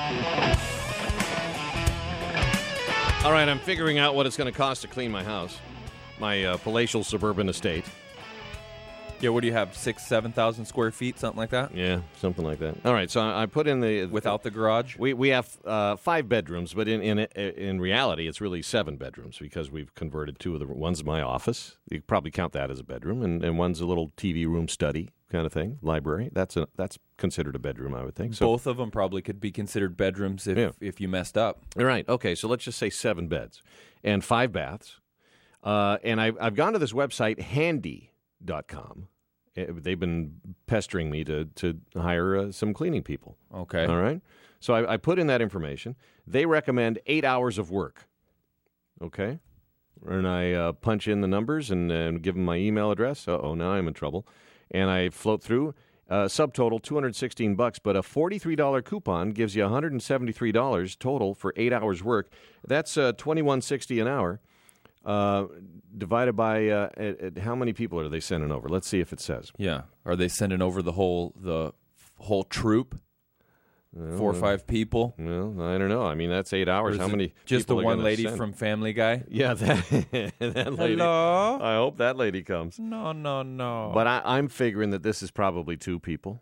right, I'm figuring out what it's going to cost to clean my house, my uh, palatial suburban estate. Yeah, what do you have? Six, seven thousand square feet, something like that, Yeah, something like that. All right, so I I put in the without the garage. We we have uh, five bedrooms, but in, in in reality, it's really seven bedrooms because we've converted two of the one's my office. You could probably count that as a bedroom, and, and one's a little T V room, study kind of thing, library. That's a that's considered a bedroom, I would think. So, Both of them probably could be considered bedrooms if Yeah. if you messed up. all right, okay, so let's just say seven beds and five baths. Uh, and I've I've gone to this website handy dot com. They've been pestering me to to hire uh, some cleaning people. Okay. All right. So I, I put in that information. They recommend eight hours of work. Okay. And I uh, punch in the numbers and, and give them my email address. Uh-oh, now I'm in trouble. And I float through. Uh, subtotal two hundred sixteen bucks, but a forty-three dollars coupon gives you one hundred seventy-three dollars total for eight hours work. That's uh, twenty-one sixty an hour. Uh, divided by uh, at, at how many people are they sending over? Let's see if it says. Yeah. Are they sending over the whole the whole troop? Four or five people? Well, I don't know. I mean, that's eight Or hours. is How it many? Just the people are one gonna lady send? from Family Guy? Yeah, that, that lady. Hello? I hope that lady comes. No, no, no. But I, I'm figuring that this is probably two people.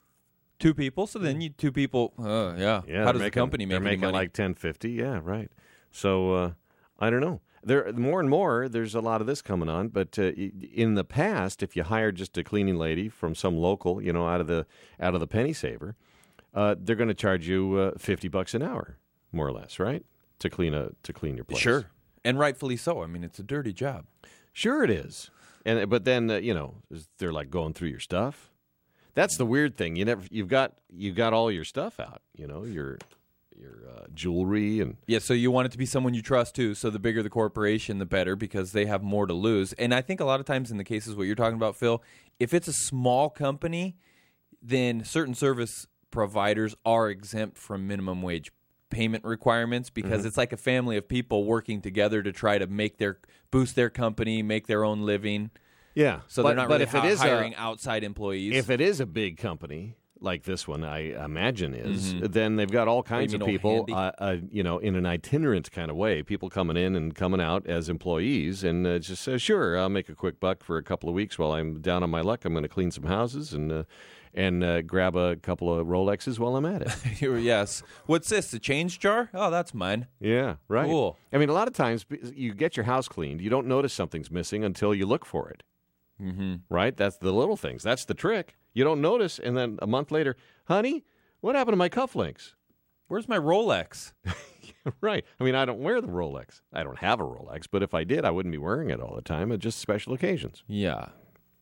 Two people? So then you two people. Uh, yeah. Yeah, How they're does the making- company make They're any making money? like ten fifty. Yeah, right. So uh, I don't know. There more and more. There's a lot of this coming on. But uh, in the past, if you hired just a cleaning lady from some local, you know, out of the out of the penny saver, uh, they're going to charge you uh, fifty bucks an hour, more or less, right? To clean a to clean your place. Sure. And rightfully so. I mean, it's a dirty job. Sure it is. And but then uh, you know they're like going through your stuff. That's the weird thing. You never you've got you got all your stuff out. You know your your uh, jewelry and Yeah, so you want it to be someone you trust too. So the bigger the corporation, the better, because they have more to lose. And I think a lot of times in the cases what you're talking about, Phil, if it's a small company, then certain service providers are exempt from minimum wage payment requirements because Mm-hmm. it's like a family of people working together to try to make their boost their company, make their own living. yeah. So but, they're not but really if it hi- is hiring a, outside employees. if it is a big company like this one, I imagine is, Mhm. then they've got all kinds mean of old people, handy? uh, uh, you know, in an itinerant kind of way. People coming in and coming out as employees, and uh, just say, "Sure, I'll make a quick buck for a couple of weeks while I'm down on my luck. I'm going to clean some houses and uh, and uh, grab a couple of Rolexes while I'm at it." yes. What's this? A change jar? Oh, that's mine. Yeah, right. Cool. I mean, a lot of times b- you get your house cleaned, you don't notice something's missing until you look for it. Mm-hmm. Right? That's the little things. That's the trick. You don't notice, and then a month later, honey, what happened to my cufflinks? Where's my Rolex? Right. I mean, I don't wear the Rolex. I don't have a Rolex, but if I did, I wouldn't be wearing it all the time. It's just special occasions. Yeah.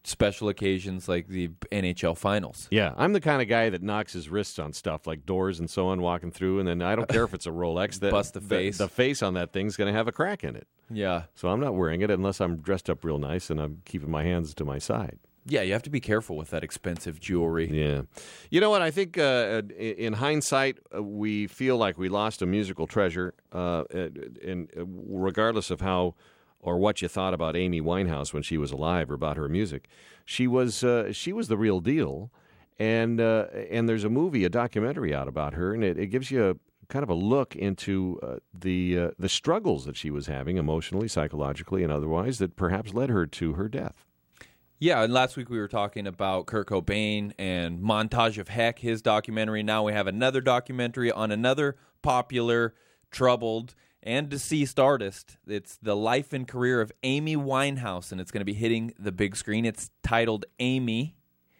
special occasions like the N H L Finals. Yeah, I'm the kind of guy that knocks his wrists on stuff like doors and so on, walking through, and then I don't care if it's a Rolex. That, Bust the face. The, the face on that thing's going to have a crack in it. Yeah. So I'm not wearing it unless I'm dressed up real nice and I'm keeping my hands to my side. Yeah, you have to be careful with that expensive jewelry. Yeah. You know what? I think uh, in hindsight, uh, we feel like we lost a musical treasure, uh, and regardless of how or what you thought about Amy Winehouse when she was alive or about her music, she was uh, she was the real deal. And uh, and there's a movie, a documentary out about her, and it, it gives you a kind of a look into uh, the uh, the struggles that she was having emotionally, psychologically, and otherwise that perhaps led her to her death. Yeah, and last week we were talking about Kurt Cobain and Montage of Heck, his documentary. Now we have another documentary on another popular, troubled, and deceased artist. It's the life and career of Amy Winehouse, and it's going to be hitting the big screen. It's titled Amy,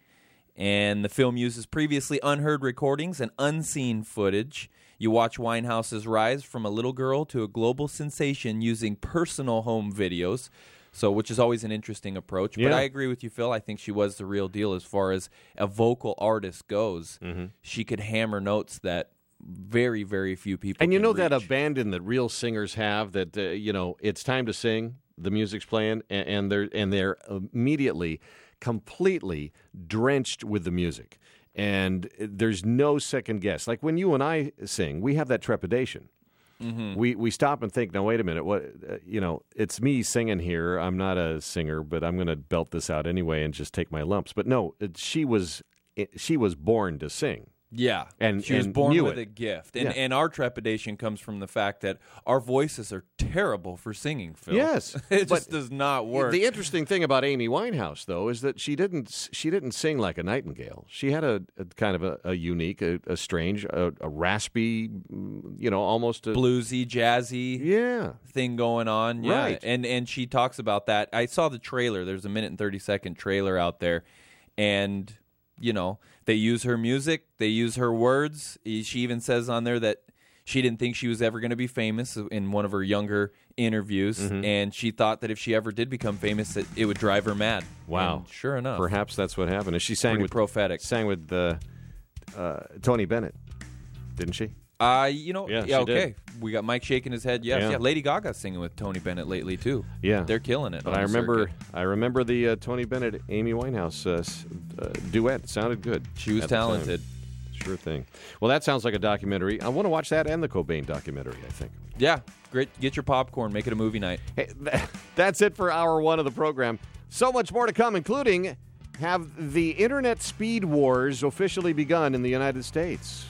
and the film uses previously unheard recordings and unseen footage. You watch Winehouse's rise from a little girl to a global sensation using personal home videos, so which is always an interesting approach. Yeah. But I agree with you, Phil. I think she was the real deal as far as a vocal artist goes. Mm-hmm. She could hammer notes that very, very few people And you can know that reach. abandon that real singers have, that uh, you know it's time to sing, the music's playing, and, and they're and they're immediately completely drenched with the music, and there's no second guess. Like when you and I sing, we have that trepidation. Mm-hmm. We we stop and think. Now wait a minute. What uh, you know? It's me singing here. I'm not a singer, but I'm going to belt this out anyway and just take my lumps. But no, it, she was it, she was born to sing. Yeah, And- she was and born knew with it. a gift, and Yeah. and our trepidation comes from the fact that our voices are terrible for singing. Phil, Yes, it but just does not work. The interesting thing about Amy Winehouse, though, is that she didn't she didn't sing like a nightingale. She had a, a kind of a, a unique, a, a strange, a, a raspy, mm, you know, almost a Bluesy, jazzy yeah. thing going on, yeah. Right. And and she talks about that. I saw the trailer. There's a minute and thirty second trailer out there, and you know they use her music, they use her words. She even says on there that she didn't think she was ever going to be famous in one of her younger interviews, Mm-hmm. and she thought that if she ever did become famous, that it would drive her mad. Wow. And sure enough, Perhaps that's what happened. And she sang pretty with prophetic. sang with uh, uh, Tony Bennett, didn't she? Uh, you know, Yeah, yeah, she okay. did. We got Mike shaking his head. Yes, Yeah. yeah. Lady Gaga's singing with Tony Bennett lately too. Yeah. They're killing it. But on I the remember, circuit. I remember the uh, Tony Bennett, Amy Winehouse uh, s- uh, duet. It sounded good. She was at the time. talented. Sure thing. Well, that sounds like a documentary. I want to watch that and the Cobain documentary, I think. Yeah, great. Get your popcorn. Make it a movie night. Hey, th- that's it for hour one of the program. So much more to come, including have the internet speed wars officially begun in the United States.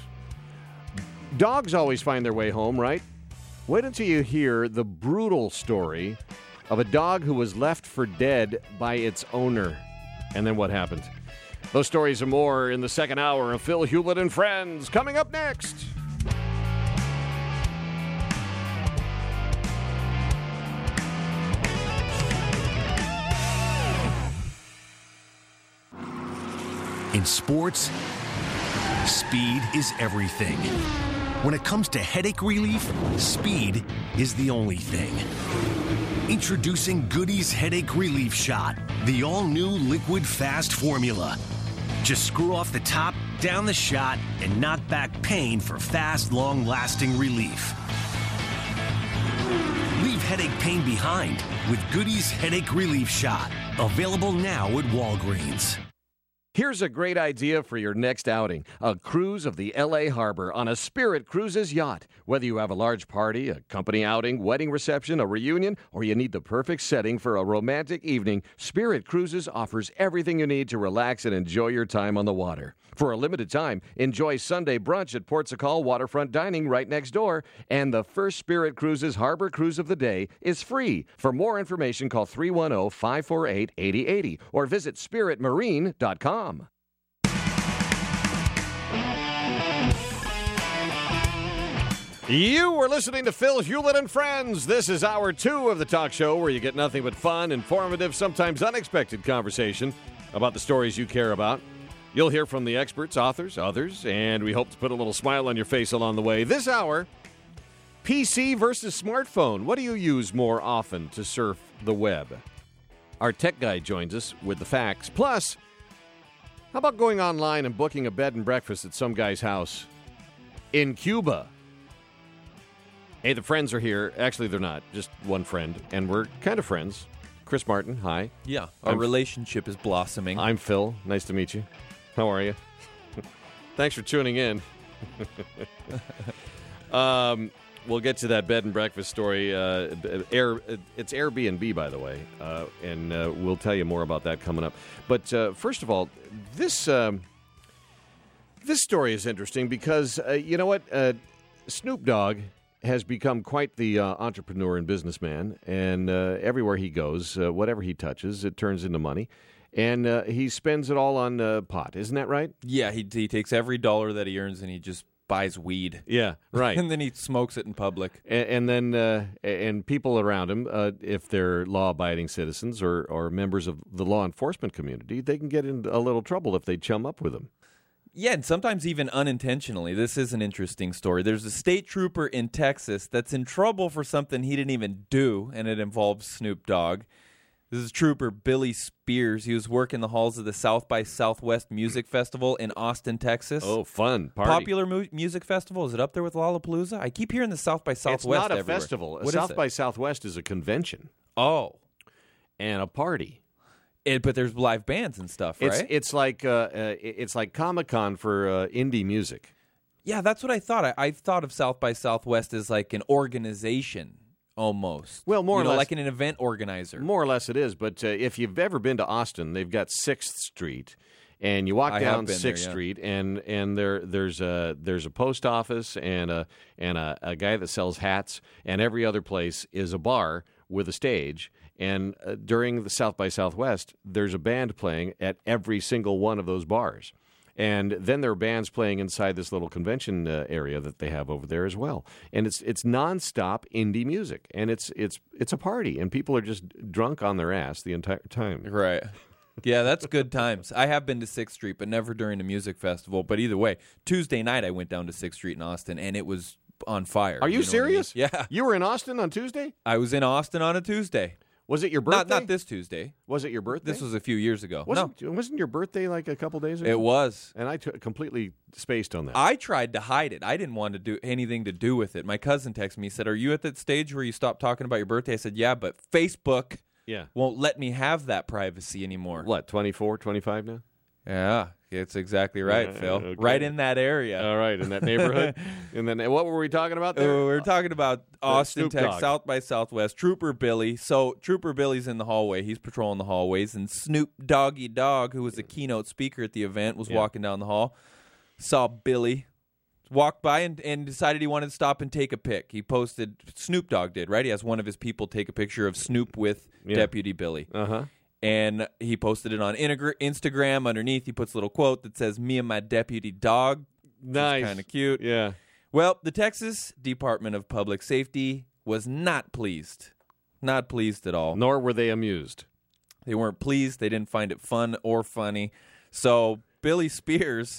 Dogs always find their way home, right? Wait until you hear the brutal story of a dog who was left for dead by its owner. And then what happened? Those stories and more in the second hour of Phil Hewlett and Friends, coming up next. In sports, speed is everything. When it comes to headache relief, speed is the only thing. Introducing Goody's Headache Relief Shot, the all-new liquid fast formula. Just screw off the top, down the shot, and knock back pain for fast, long-lasting relief. Leave headache pain behind with Goody's Headache Relief Shot. Available now at Walgreens. Here's a great idea for your next outing. A cruise of the L A Harbor on a Spirit Cruises yacht. Whether you have a large party, a company outing, wedding reception, a reunion, or you need the perfect setting for a romantic evening, Spirit Cruises offers everything you need to relax and enjoy your time on the water. For a limited time, enjoy Sunday brunch at Port Sacal Waterfront Dining right next door, and the first Spirit Cruises Harbor Cruise of the day is free. For more information, call three one zero, five four eight, eight zero eight zero or visit spirit marine dot com. You were listening to Phil Hewlett and Friends. This is hour two of the talk show where you get nothing but fun, informative, sometimes unexpected conversation about the stories you care about. You'll hear from the experts, authors, others, and we hope to put a little smile on your face along the way. This hour, P C versus smartphone. What do you use more often to surf the web? Our tech guy joins us with the facts. Plus, how about going online and booking a bed and breakfast at some guy's house in Cuba? Hey, the friends are here. Actually, they're not. Just one friend. And we're kind of friends. Chris Martin, hi. Yeah, our I'm, relationship is blossoming. I'm Phil. Nice to meet you. How are you? Thanks for tuning in. um, we'll get to that bed and breakfast story. Uh, Air, it's Airbnb, by the way, uh, and uh, we'll tell you more about that coming up. But uh, first of all, this um, this story is interesting because, uh, you know what? Uh, Snoop Dogg has become quite the uh, entrepreneur and businessman, and uh, everywhere he goes, uh, whatever he touches, it turns into money. And uh, he spends it all on uh, pot. Isn't that right? Yeah, he, he takes every dollar that he earns and he just buys weed. Yeah, right. And then he smokes it in public. And, and then, uh, and people around him, uh, if they're law-abiding citizens or, or members of the law enforcement community, they can get in a little trouble if they chum up with him. Yeah, and sometimes even unintentionally. This is an interesting story. There's a state trooper in Texas that's in trouble for something he didn't even do, and it involves Snoop Dogg. This is Trooper Billy Spears. He was working the halls of the South by Southwest Music Festival in Austin, Texas. Oh, fun. Party. Popular mu- music festival. Is it up there with Lollapalooza? I keep hearing the South by Southwest It's not a everywhere. festival. What South is by it? Southwest is a convention. Oh. And a party. It, but there's live bands and stuff, right? It's it's like uh, uh, it's like Comic-Con for uh, indie music. Yeah, that's what I thought. I, I thought of South by Southwest as like an organization almost. Well, more you or know, less, like an event organizer. More or less, it is. But uh, if you've ever been to Austin, they've got Sixth Street, and you walk I down have been Sixth there, yeah. Street, and and there there's a there's a post office and a and a, a guy that sells hats, and every other place is a bar with a stage. And uh, during the South by Southwest, there's a band playing at every single one of those bars. And then there are bands playing inside this little convention uh, area that they have over there as well. And it's it's nonstop indie music, and it's it's it's a party, and people are just drunk on their ass the entire time. Right. Yeah, that's good times. I have been to Sixth Street, but never during a music festival. But either way, Tuesday night I went down to Sixth Street in Austin, and it was on fire. Are you, you know serious? I mean? Yeah. You were in Austin on Tuesday? I was in Austin on a Tuesday. Was it your birthday? Not not this Tuesday. Was it your birthday? This was a few years ago. Wasn't, no. Wasn't your birthday like a couple days ago? It was. And I t- completely spaced on that. I tried to hide it. I didn't want to do anything to do with it. My cousin texted me, said, "Are you at that stage where you stopped talking about your birthday?" I said, "Yeah, but Facebook yeah. won't let me have that privacy anymore." What, twenty-four, twenty-five now? Yeah, it's exactly right, Yeah, Phil. okay. Right in that area. All right, in that neighborhood. And then what were we talking about there? Uh, we were talking about Austin, Snoop Texas, Dogg. South by Southwest. Trooper Billy. So Trooper Billy's in the hallway. He's patrolling the hallways, and Snoop Doggy Dogg, who was the keynote speaker at the event, was Yeah. walking down the hall. Saw Billy, walked by, and, and decided he wanted to stop and take a pic. He posted. Snoop Dogg did, right? He has one of his people take a picture of Snoop with Yeah. Deputy Billy. Uh-huh. And he posted it on Integra- Instagram. Underneath, he puts a little quote that says, "Me and my deputy dog." Nice. Kind of cute. Yeah. Well, the Texas Department of Public Safety was not pleased. Not pleased at all. Nor were they amused. They weren't pleased. They didn't find it fun or funny. So Billy Spears,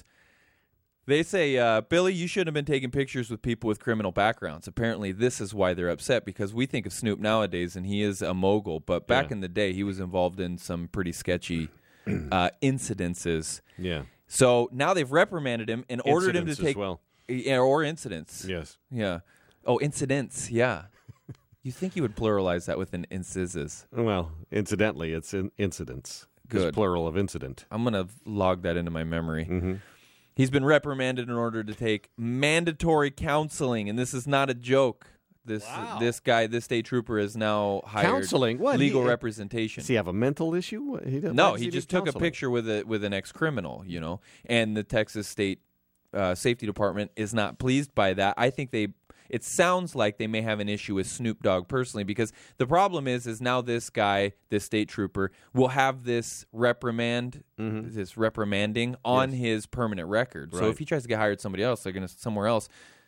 they say, uh, Billy, you shouldn't have been taking pictures with people with criminal backgrounds. Apparently, this is why they're upset, because we think of Snoop nowadays, and he is a mogul. But back Yeah. in the day, he was involved in some pretty sketchy uh, incidences. Yeah. So now they've reprimanded him and ordered him to Incidents as take well. Yeah, or incidents. Yes. Yeah. Oh, incidents. Yeah. You think you would pluralize that with an incises? Well, incidentally, it's in incidents. Good. It's plural of incident. I'm gonna log that into my memory. Mm-hmm. He's been reprimanded in order to take mandatory counseling, and this is not a joke. This Wow. this guy, this state trooper, is now hired Counseling? What? legal He- representation. Does he have a mental issue? What- He does- why No, does he need just took a counseling? picture with a with an ex criminal, you know, and the Texas State uh, Safety Department is not pleased by that. I think they. It sounds like they may have an issue with Snoop Dogg personally, because the problem is, is now this guy, this state trooper, will have this reprimand, Mhm. this reprimanding on Yes. his permanent record. So Right. if he tries to get hired somebody else, they're gonna somewhere else,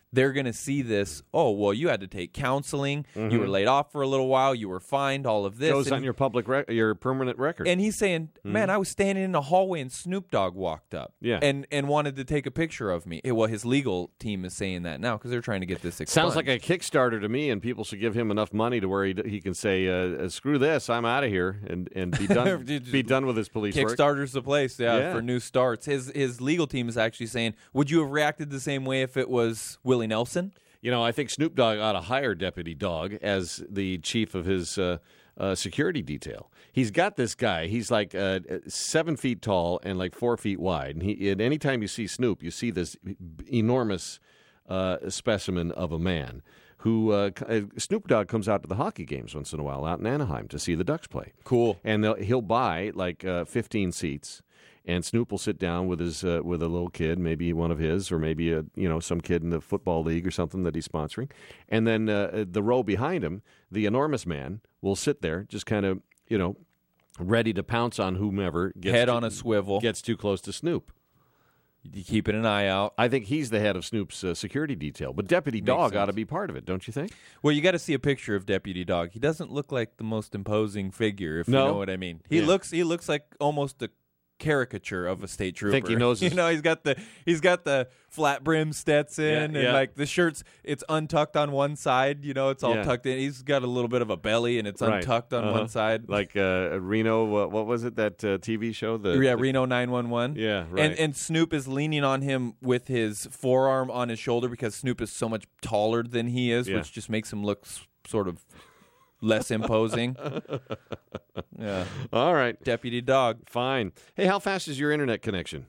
they're going to see this, oh, well, you had to take counseling, Mm-hmm. you were laid off for a little while, you were fined, all of this. Goes and, on your public rec- your permanent record. and he's saying, man, Mm-hmm. I was standing in a hallway and Snoop Dogg walked up Yeah. and, and wanted to take a picture of me. Eh, Well, his legal team is saying that now because they're trying to get this expunged. Sounds like a Kickstarter to me, and people should give him enough money to where he, he can say, uh, "Screw this, I'm out of here," and, and be done be done with his police work. Kickstarter's the place, yeah, Yeah. for new starts. His his legal team is actually saying, would you have reacted the same way if it was Willie Nelson? You know, I think Snoop Dogg ought to hire Deputy Dog as the chief of his uh, uh, security detail. He's got this guy. He's like uh, seven feet tall and like four feet wide. And he, and anytime you see Snoop, you see this enormous uh, specimen of a man. Who uh, Snoop Dogg comes out to the hockey games once in a while out in Anaheim to see the Ducks play. Cool. And they'll- he'll buy like uh, fifteen seats. And Snoop will sit down with his uh, with a little kid, maybe one of his, or maybe a you know some kid in the football league or something that he's sponsoring. And then uh, the row behind him, the enormous man will sit there, just kind of you know, ready to pounce on whomever gets Head too, on a swivel. gets too close to Snoop. You keeping an eye out. I think he's the head of Snoop's uh, security detail, but Deputy Dog ought to be part of it, don't you think? Well, you got to see a picture of Deputy Dog. He doesn't look like the most imposing figure, if No? you know what I mean. He Yeah. looks he looks like almost a caricature of a state trooper. Think he knows his- You know, he's got the he's got the flat brim Stetson Yeah, and yeah. like the shirt's it's untucked on one side. You know, it's all Yeah. tucked in. He's got a little bit of a belly and it's Right. untucked on Uh-huh. one side. Like uh, Reno, uh, what was it, that uh, T V show? The, yeah, the- Reno nine one one. Yeah, right. And and Snoop is leaning on him with his forearm on his shoulder because Snoop is so much taller than he is, Yeah. which just makes him look s- sort of less imposing. Yeah. All right, Deputy Dog fine. Hey, how fast is your internet connection?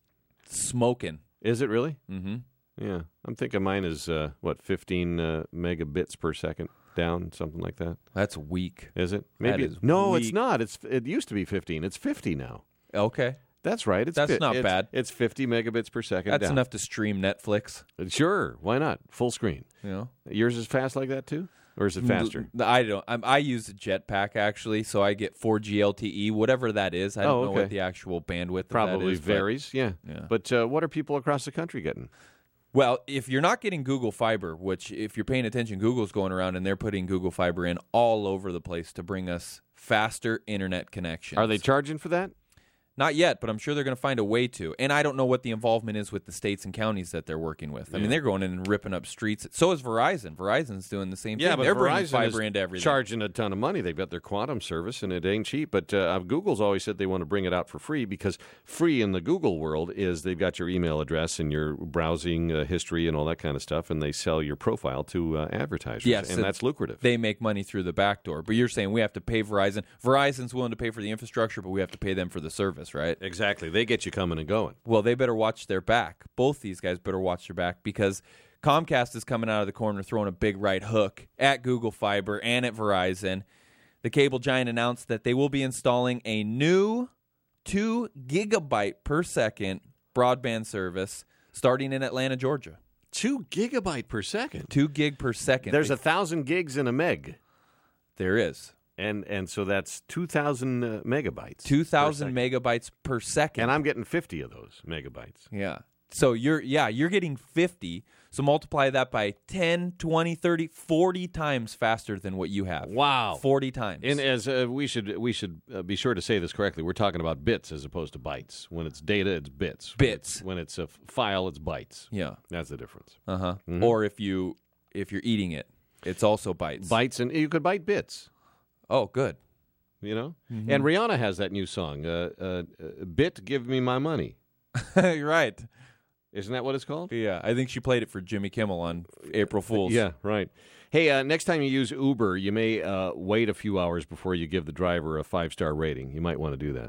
smoking. Is it really? Mm-hmm. Yeah, I'm thinking mine is uh, what fifteen uh, megabits per second down, something like that. That's weak. Is it? That Maybe is no, it's weak. not. It's it used to be fifteen. It's fifty now. Okay. That's right. It's That's fi- not it's- bad. It's fifty megabits per second. That's down. enough to stream Netflix. Sure, why not? Full screen. You know. Yours is fast like that too, or is it faster? L- I don't. I'm, I use a jetpack actually, so I get four G L T E, whatever that is. I don't Oh, know okay. what the actual bandwidth of that Probably is, but- varies. Yeah. Yeah. But uh, what are people across the country getting? Well, if you're not getting Google Fiber, which if you're paying attention, Google's going around and they're putting Google Fiber in all over the place to bring us faster internet connections. Are they charging for that? Not yet, but I'm sure they're going to find a way to. And I don't know what the involvement is with the states and counties that they're working with. I mean, they're going in and ripping up streets. So is Verizon. Verizon's doing the same Yeah, thing. but They're bringing Verizon fiber is into everything. charging a ton of money. They've got their quantum service, and it ain't cheap. But uh, Google's always said they want to bring it out for free because free in the Google world is they've got your email address and your browsing uh, history and all that kind of stuff, and they sell your profile to uh, advertisers, Yes, and so that's lucrative. They make money through the back door. But you're saying we have to pay Verizon. Verizon's willing to pay for the infrastructure, but we have to pay them for the service, right? Exactly. They get you coming and going. Well, they better watch their back. Both these guys better watch their back because Comcast is coming out of the corner throwing a big right hook at Google Fiber and at Verizon. The cable giant announced that they will be installing a new two gigabyte per second broadband service starting in Atlanta, Georgia. Two gigabyte per second. Two gig per second. There's a thousand gigs in a meg, There is. and and so that's two thousand uh, megabytes. two per thousand second. megabytes per second. and I'm getting fifty of those megabytes. Yeah. So you're yeah, you're getting fifty. So multiply that by ten, twenty, thirty, forty times faster than what you have. Wow. forty times. And as uh, we should we should uh, be sure to say this correctly, we're talking about bits as opposed to bytes. When it's data, it's bits. When Bits. it's, when it's a f- file, it's bytes. yeah. That's the difference. Uh-huh. Mm-hmm. Or if you if you're eating it, it's also bytes. Bytes, and you could byte bits. Oh, good. You know. Mm-hmm. And Rihanna has that new song, uh, uh, uh, "Bit, Give Me My Money." You're right. Isn't that what it's called? Yeah, I think she played it for Jimmy Kimmel on April Fool's. Yeah, right. Hey, uh, next time you use Uber, you may uh, wait a few hours before you give the driver a five-star rating. You might want to do that.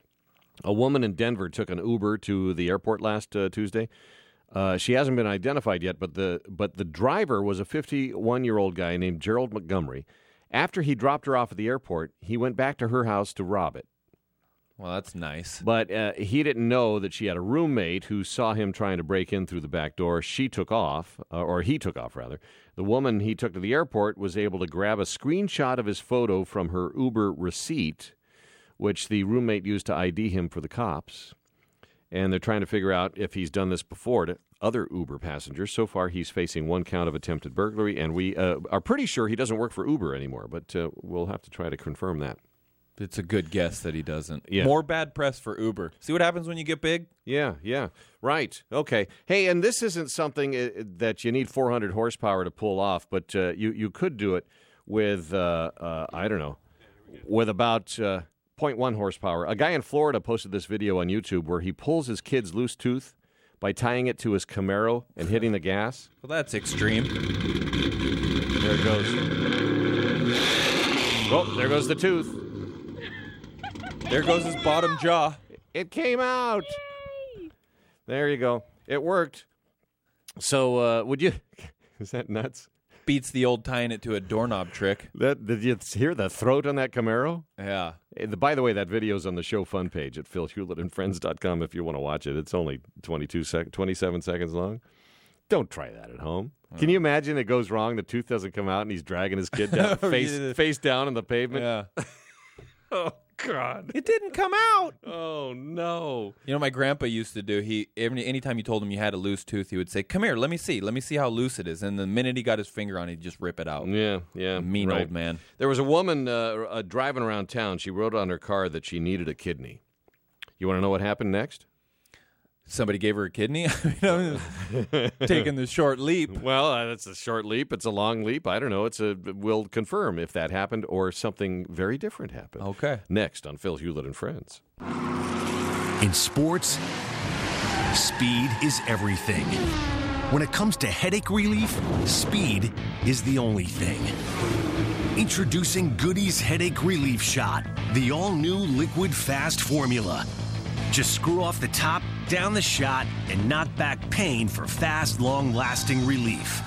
A woman in Denver took an Uber to the airport last uh, Tuesday. Uh, she hasn't been identified yet, but the but the driver was a fifty-one-year-old guy named Gerald Montgomery. After he dropped her off at the airport, he went back to her house to rob it. Well, that's nice. But uh, he didn't know that she had a roommate who saw him trying to break in through the back door. She took off, uh, or he took off, rather. The woman he took to the airport was able to grab a screenshot of his photo from her Uber receipt, which the roommate used to I D him for the cops. And they're trying to figure out if he's done this before to other Uber passengers. So far, he's facing one count of attempted burglary, and we uh, are pretty sure he doesn't work for Uber anymore, but uh, we'll have to try to confirm that. It's a good guess that he doesn't. Yeah. More bad press for Uber. See what happens when you get big? Yeah, yeah. Right. Okay. Hey, and this isn't something uh, that you need four hundred horsepower to pull off, but uh, you, you could do it with, uh, uh, I don't know, with about uh, zero point one horsepower. A guy in Florida posted this video on YouTube where he pulls his kid's loose tooth by tying it to his Camaro and hitting the gas. Well, that's extreme. There it goes. Oh, there goes the tooth. There goes his bottom jaw. It came out. Yay. There you go. It worked. So, uh, would you... Is that nuts? Beats the old tying it to a doorknob trick. That Did you hear the throat on that Camaro? Yeah. By the way, that video's on the show fun page at phil hewlett and friends dot com if you want to watch it. It's only twenty-two sec- twenty-seven seconds long. Don't try that at home. Can you imagine it goes wrong, the tooth doesn't come out, and he's dragging his kid down, face, face down on the pavement? Yeah. Oh, God. It didn't come out. Oh, no. You know, my grandpa used to do, he every, anytime you told him you had a loose tooth, he would say, come here, let me see. Let me see how loose it is. And the minute he got his finger on it, he'd just rip it out. Yeah, yeah. Mean right. old man. There was a woman uh, uh, driving around town. She wrote on her car that she needed a kidney. You want to know what happened next? Somebody gave her a kidney? I mean, I'm taking the short leap. Well, uh, it's a short leap. It's a long leap. I don't know. It's a. We'll confirm if that happened or something very different happened. Okay. Next on Phil Hewlett and Friends. In sports, speed is everything. When it comes to headache relief, speed is the only thing. Introducing Goody's Headache Relief Shot, the all-new liquid fast formula. Just screw off the top, down the shot, and knock back pain for fast, long-lasting relief.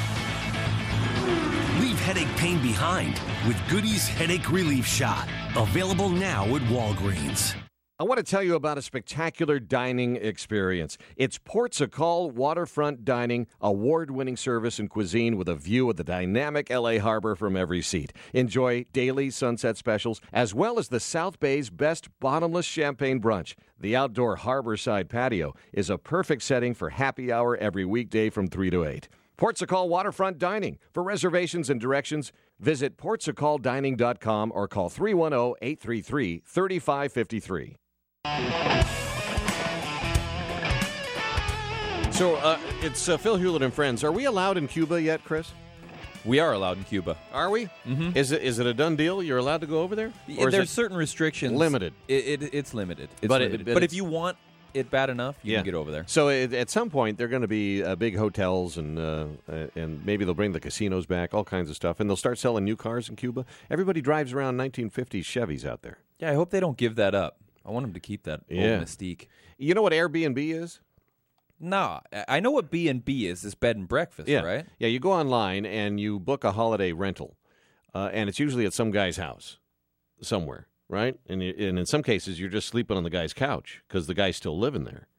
Leave headache pain behind with Goody's Headache Relief Shot. Available now at Walgreens. I want to tell you about a spectacular dining experience. It's Portugal Waterfront Dining, award-winning service and cuisine with a view of the dynamic L A harbor from every seat. Enjoy daily sunset specials, as well as the South Bay's best bottomless champagne brunch. The outdoor harborside patio is a perfect setting for happy hour every weekday from three to eight. Portugal Waterfront Dining. For reservations and directions, visit portugal dining dot com or call three one zero, eight three three, three five five three. So uh, it's uh, Phil Hewlett and Friends. Are we allowed in Cuba yet, Chris? We are allowed in Cuba. Are we? Mm-hmm. Is it is it a done deal? You're allowed to go over there? Or is There's it certain restrictions. limited? It, it, it's limited. It's But it- limited. but But, it's- if you want it bad enough, you Yeah. can get over there. So it, at some point, they're going to be uh, big hotels, and uh, uh, and maybe they'll bring the casinos back, all kinds of stuff, and they'll start selling new cars in Cuba. Everybody drives around nineteen fifties Chevys out there. Yeah, I hope they don't give that up. I want them to keep that Yeah. old mystique. You know what Airbnb is? Nah, I know what B and B is. It's bed and breakfast, Yeah, right? Yeah, you go online and you book a holiday rental, uh, and it's usually at some guy's house somewhere, right? And, you, and in some cases, you're just sleeping on the guy's couch because the guy's still living there.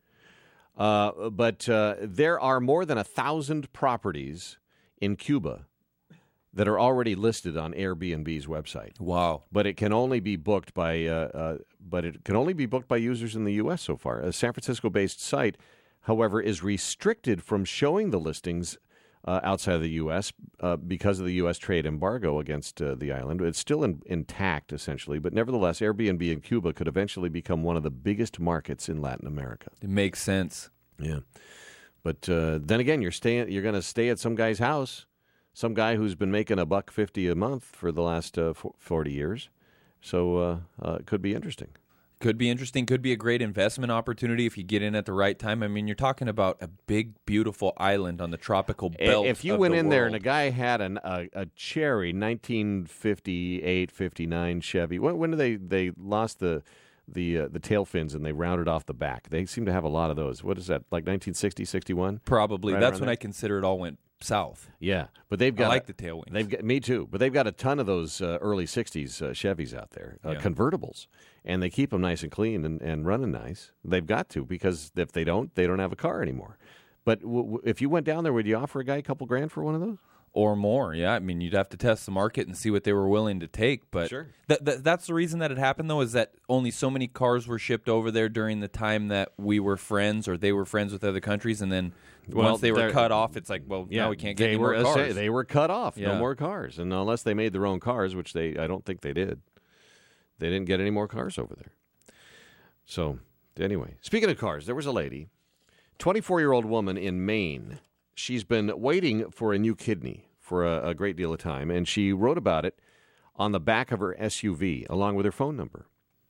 Uh, but uh, there are more than a thousand properties in Cuba that are already listed on Airbnb's website. Wow. But it can only be booked by uh, uh, but it can only be booked by users in the U S so far. A San Francisco-based site, however, is restricted from showing the listings uh, outside of the U S uh, because of the U S trade embargo against uh, the island. It's still in, intact, essentially, but nevertheless, Airbnb in Cuba could eventually become one of the biggest markets in Latin America. It makes sense. Yeah, but uh, then again, you're staying. You're going to stay at some guy's house, some guy who's been making a buck fifty a month for the last uh, forty years. So uh, uh, it could be interesting. Could be interesting. Could be a great investment opportunity if you get in at the right time. I mean, you're talking about a big, beautiful island on the tropical belt. If you of went the in there and a world. guy had an, a, a cherry nineteen fifty-eight, fifty-nine Chevy, when, when did they they lost the the uh, the tail fins and they rounded off the back? They seem to have a lot of those. What is that, like nineteen sixty, sixty-one? Probably. Right That's around when there? I consider it all went south. Yeah, but they've got I like a- the tail wings. They've got me too, but they've got a ton of those uh, early sixties uh, Chevys out there, uh, Yeah. convertibles, and they keep them nice and clean and, and running nice. They've got to, because if they don't, they don't have a car anymore. But w- w- if you went down there, would you offer a guy a couple grand for one of those? Or more, yeah. I mean, you'd have to test the market and see what they were willing to take. But Sure. th- th- that's the reason that it happened, though, is that only so many cars were shipped over there during the time that we were friends or they were friends with other countries. And then Well, once they were they're- cut off, it's like, well, Yeah, now we can't get they any were more cars. essa- They were cut off. No Yeah. more cars. And unless they made their own cars, which they I don't think they did, they didn't get any more cars over there. So, anyway, speaking of cars, there was a lady, twenty-four-year-old woman in Maine. She's been waiting for a new kidney for a, a great deal of time, and she wrote about it on the back of her S U V along with her phone number.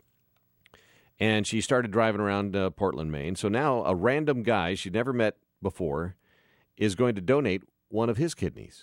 And she started driving around uh, Portland, Maine. So now a random guy she'd never met before is going to donate one of his kidneys.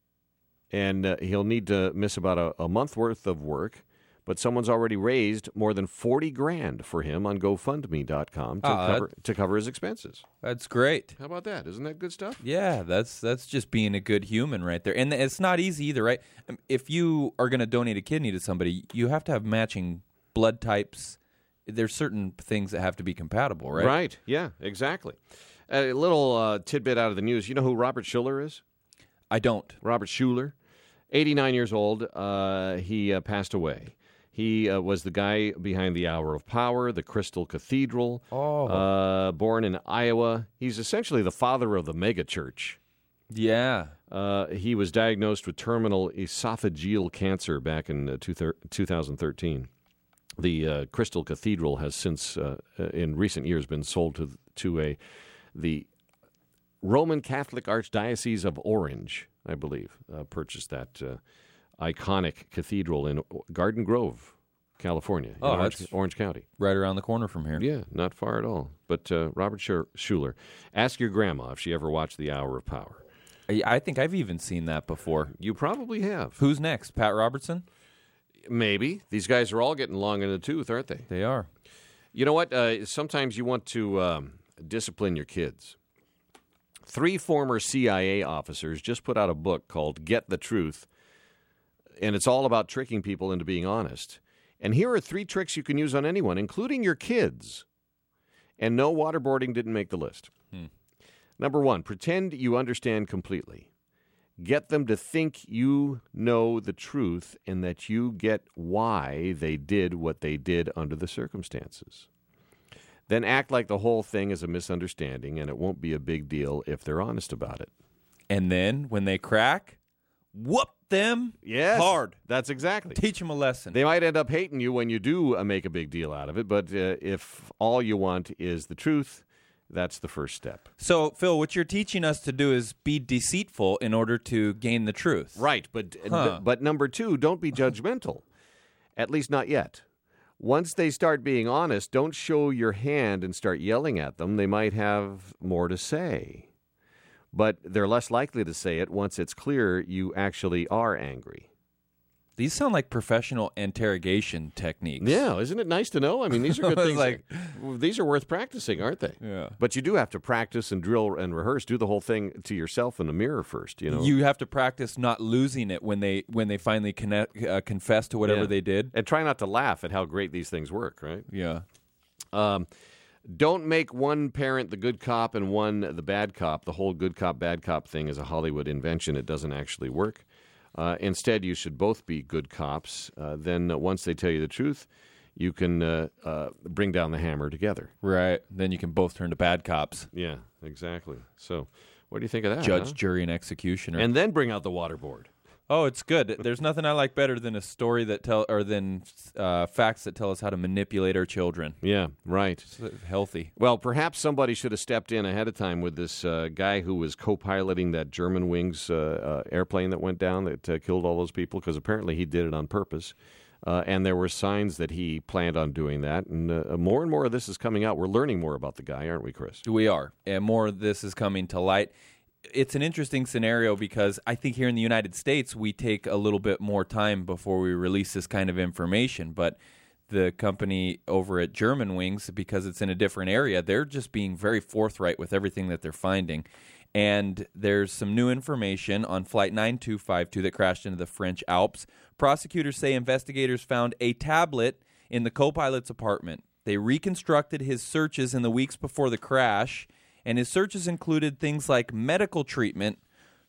And uh, he'll need to miss about a, a month worth of work. But someone's already raised more than forty grand for him on GoFundMe dot com to, Ah, cover, to cover his expenses. That's great. How about that? Isn't that good stuff? Yeah, that's that's just being a good human right there. And it's not easy either, right? Um, If you are going to donate a kidney to somebody, you have to have matching blood types. There's certain things that have to be compatible, right? Right. Yeah, exactly. A little uh, tidbit out of the news. You know who Robert Schuller is? I don't. Robert Schuller, eighty-nine years old. Uh, he uh, passed away. He uh, was the guy behind the Hour of Power, the Crystal Cathedral. Oh. Uh, born in Iowa. He's essentially the father of the megachurch. Yeah. Uh, he was diagnosed with terminal esophageal cancer back in uh, two thir- two thousand thirteen. The uh, Crystal Cathedral has since, uh, uh, in recent years, been sold to to a the Roman Catholic Archdiocese of Orange, I believe, uh, purchased that uh, iconic cathedral in Garden Grove, California, in Oh, Orange, that's- Orange County. Right around the corner from here. Yeah, not far at all. But uh, Robert Schu- Schuller, ask your grandma if she ever watched The Hour of Power. I I think I've even seen that before. You probably have. Who's next? Pat Robertson? Maybe. These guys are all getting long in the tooth, aren't they? They are. You know what? Uh, sometimes you want to um, discipline your kids. Three former C I A officers just put out a book called Get the Truth, and it's all about tricking people into being honest. And here are three tricks you can use on anyone, including your kids. And no, waterboarding didn't make the list. Hmm. Number one, pretend you understand completely. Get them to think you know the truth and that you get why they did what they did under the circumstances. Then act like the whole thing is a misunderstanding and it won't be a big deal if they're honest about it. And then when they crack, whoop them Yes, hard. That's exactly. Teach them a lesson. They might end up hating you when you do uh, make a big deal out of it, but uh, if all you want is the truth, that's the first step. So, Phil, what you're teaching us to do is be deceitful in order to gain the truth. Right, but Huh. but number two, don't be judgmental. At least not yet. Once they start being honest, don't show your hand and start yelling at them. They might have more to say. But they're less likely to say it once it's clear you actually are angry. These sound like professional interrogation techniques. Yeah, isn't it nice to know? I mean, these are good It's things. like- These are worth practicing, aren't they? Yeah. But you do have to practice and drill and rehearse. Do the whole thing to yourself in the mirror first, you know. You have to practice not losing it when they when they finally connect, uh, confess to whatever Yeah. they did. And try not to laugh at how great these things work, right? Yeah. Um, don't make one parent the good cop and one the bad cop. The whole good cop, bad cop thing is a Hollywood invention. It doesn't actually work. Uh, instead, you should both be good cops. Uh, then uh, once they tell you the truth, you can uh, uh, bring down the hammer together. Right. Then you can both turn to bad cops. Yeah, exactly. So what do you think of that? Judge, huh? jury, and executioner. And then bring out the waterboard. oh, it's good. There's nothing I like better than a story that tell or than uh, facts that tell us how to manipulate our children. Yeah, right. It's uh, healthy. Well, perhaps somebody should have stepped in ahead of time with this uh, guy who was co-piloting that German Wings uh, uh, airplane that went down that uh, killed all those people, because apparently he did it on purpose. Uh, and there were signs that he planned on doing that. And uh, more and more of this is coming out. We're learning more about the guy, aren't we, Chris? We are. And more of this is coming to light. It's an interesting scenario because I think here in the United States, we take a little bit more time before we release this kind of information. But the company over at German Wings, because it's in a different area, they're just being very forthright with everything that they're finding. And there's some new information on Flight nine two five two that crashed into the French Alps. Prosecutors say investigators found a tablet in the co-pilot's apartment. They reconstructed his searches in the weeks before the crash, and his searches included things like medical treatment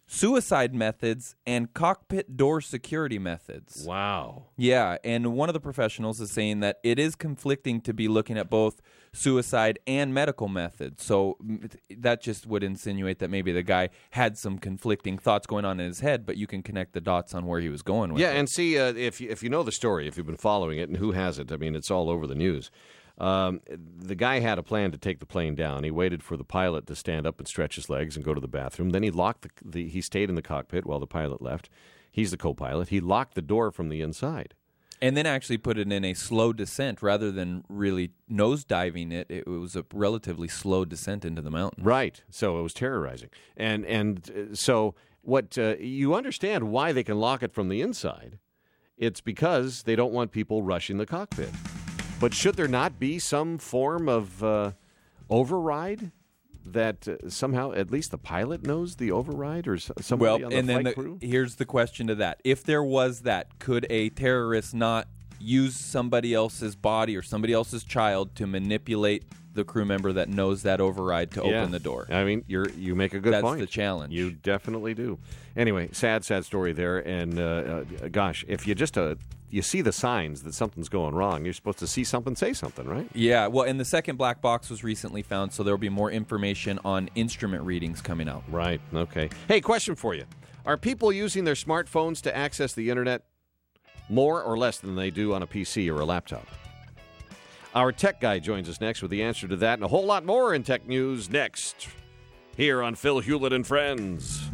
suicide methods, and cockpit door security methods. Wow. Yeah, and one of the professionals is saying that it is conflicting to be looking at both suicide and medical methods. So mm, that just would insinuate that maybe the guy had some conflicting thoughts going on in his head, but you can connect the dots on where he was going with Yeah, it. and see, uh, if, you, if you know the story, if you've been following it, and who hasn't, I mean, it's all over the news. Um, the guy had a plan to take the plane down. He waited for the pilot to stand up and stretch his legs and go to the bathroom. Then he locked the, the he stayed in the cockpit while the pilot left. He's the co-pilot. He locked the door from the inside. And then actually put it in a slow descent rather than really nosediving it. It was a relatively slow descent into the mountain. Right. So it was terrorizing. And and uh, so what uh, you understand why they can lock it from the inside. It's because they don't want people rushing the cockpit. But should there not be some form of uh, override that uh, somehow at least the pilot knows the override or s- somebody Well, on the and then flight the, crew? here's the question to that. If there was that, could a terrorist not use somebody else's body or somebody else's child to manipulate the crew member that knows that override to Yeah. open the door? I mean, you're you make a good That's point. the challenge. You definitely do. Anyway, sad, sad story there. And uh, uh, gosh, if you just uh, you see the signs that something's going wrong, you're supposed to see something, say something, right? Yeah, well, and the second black box was recently found, so there will be more information on instrument readings coming out. Right. Okay. Hey, question for you: are people using their smartphones to access the internet more or less than they do on a P C or a laptop? Our tech guy joins us next with the answer to that and a whole lot more in tech news next here on Phil Hewlett and Friends.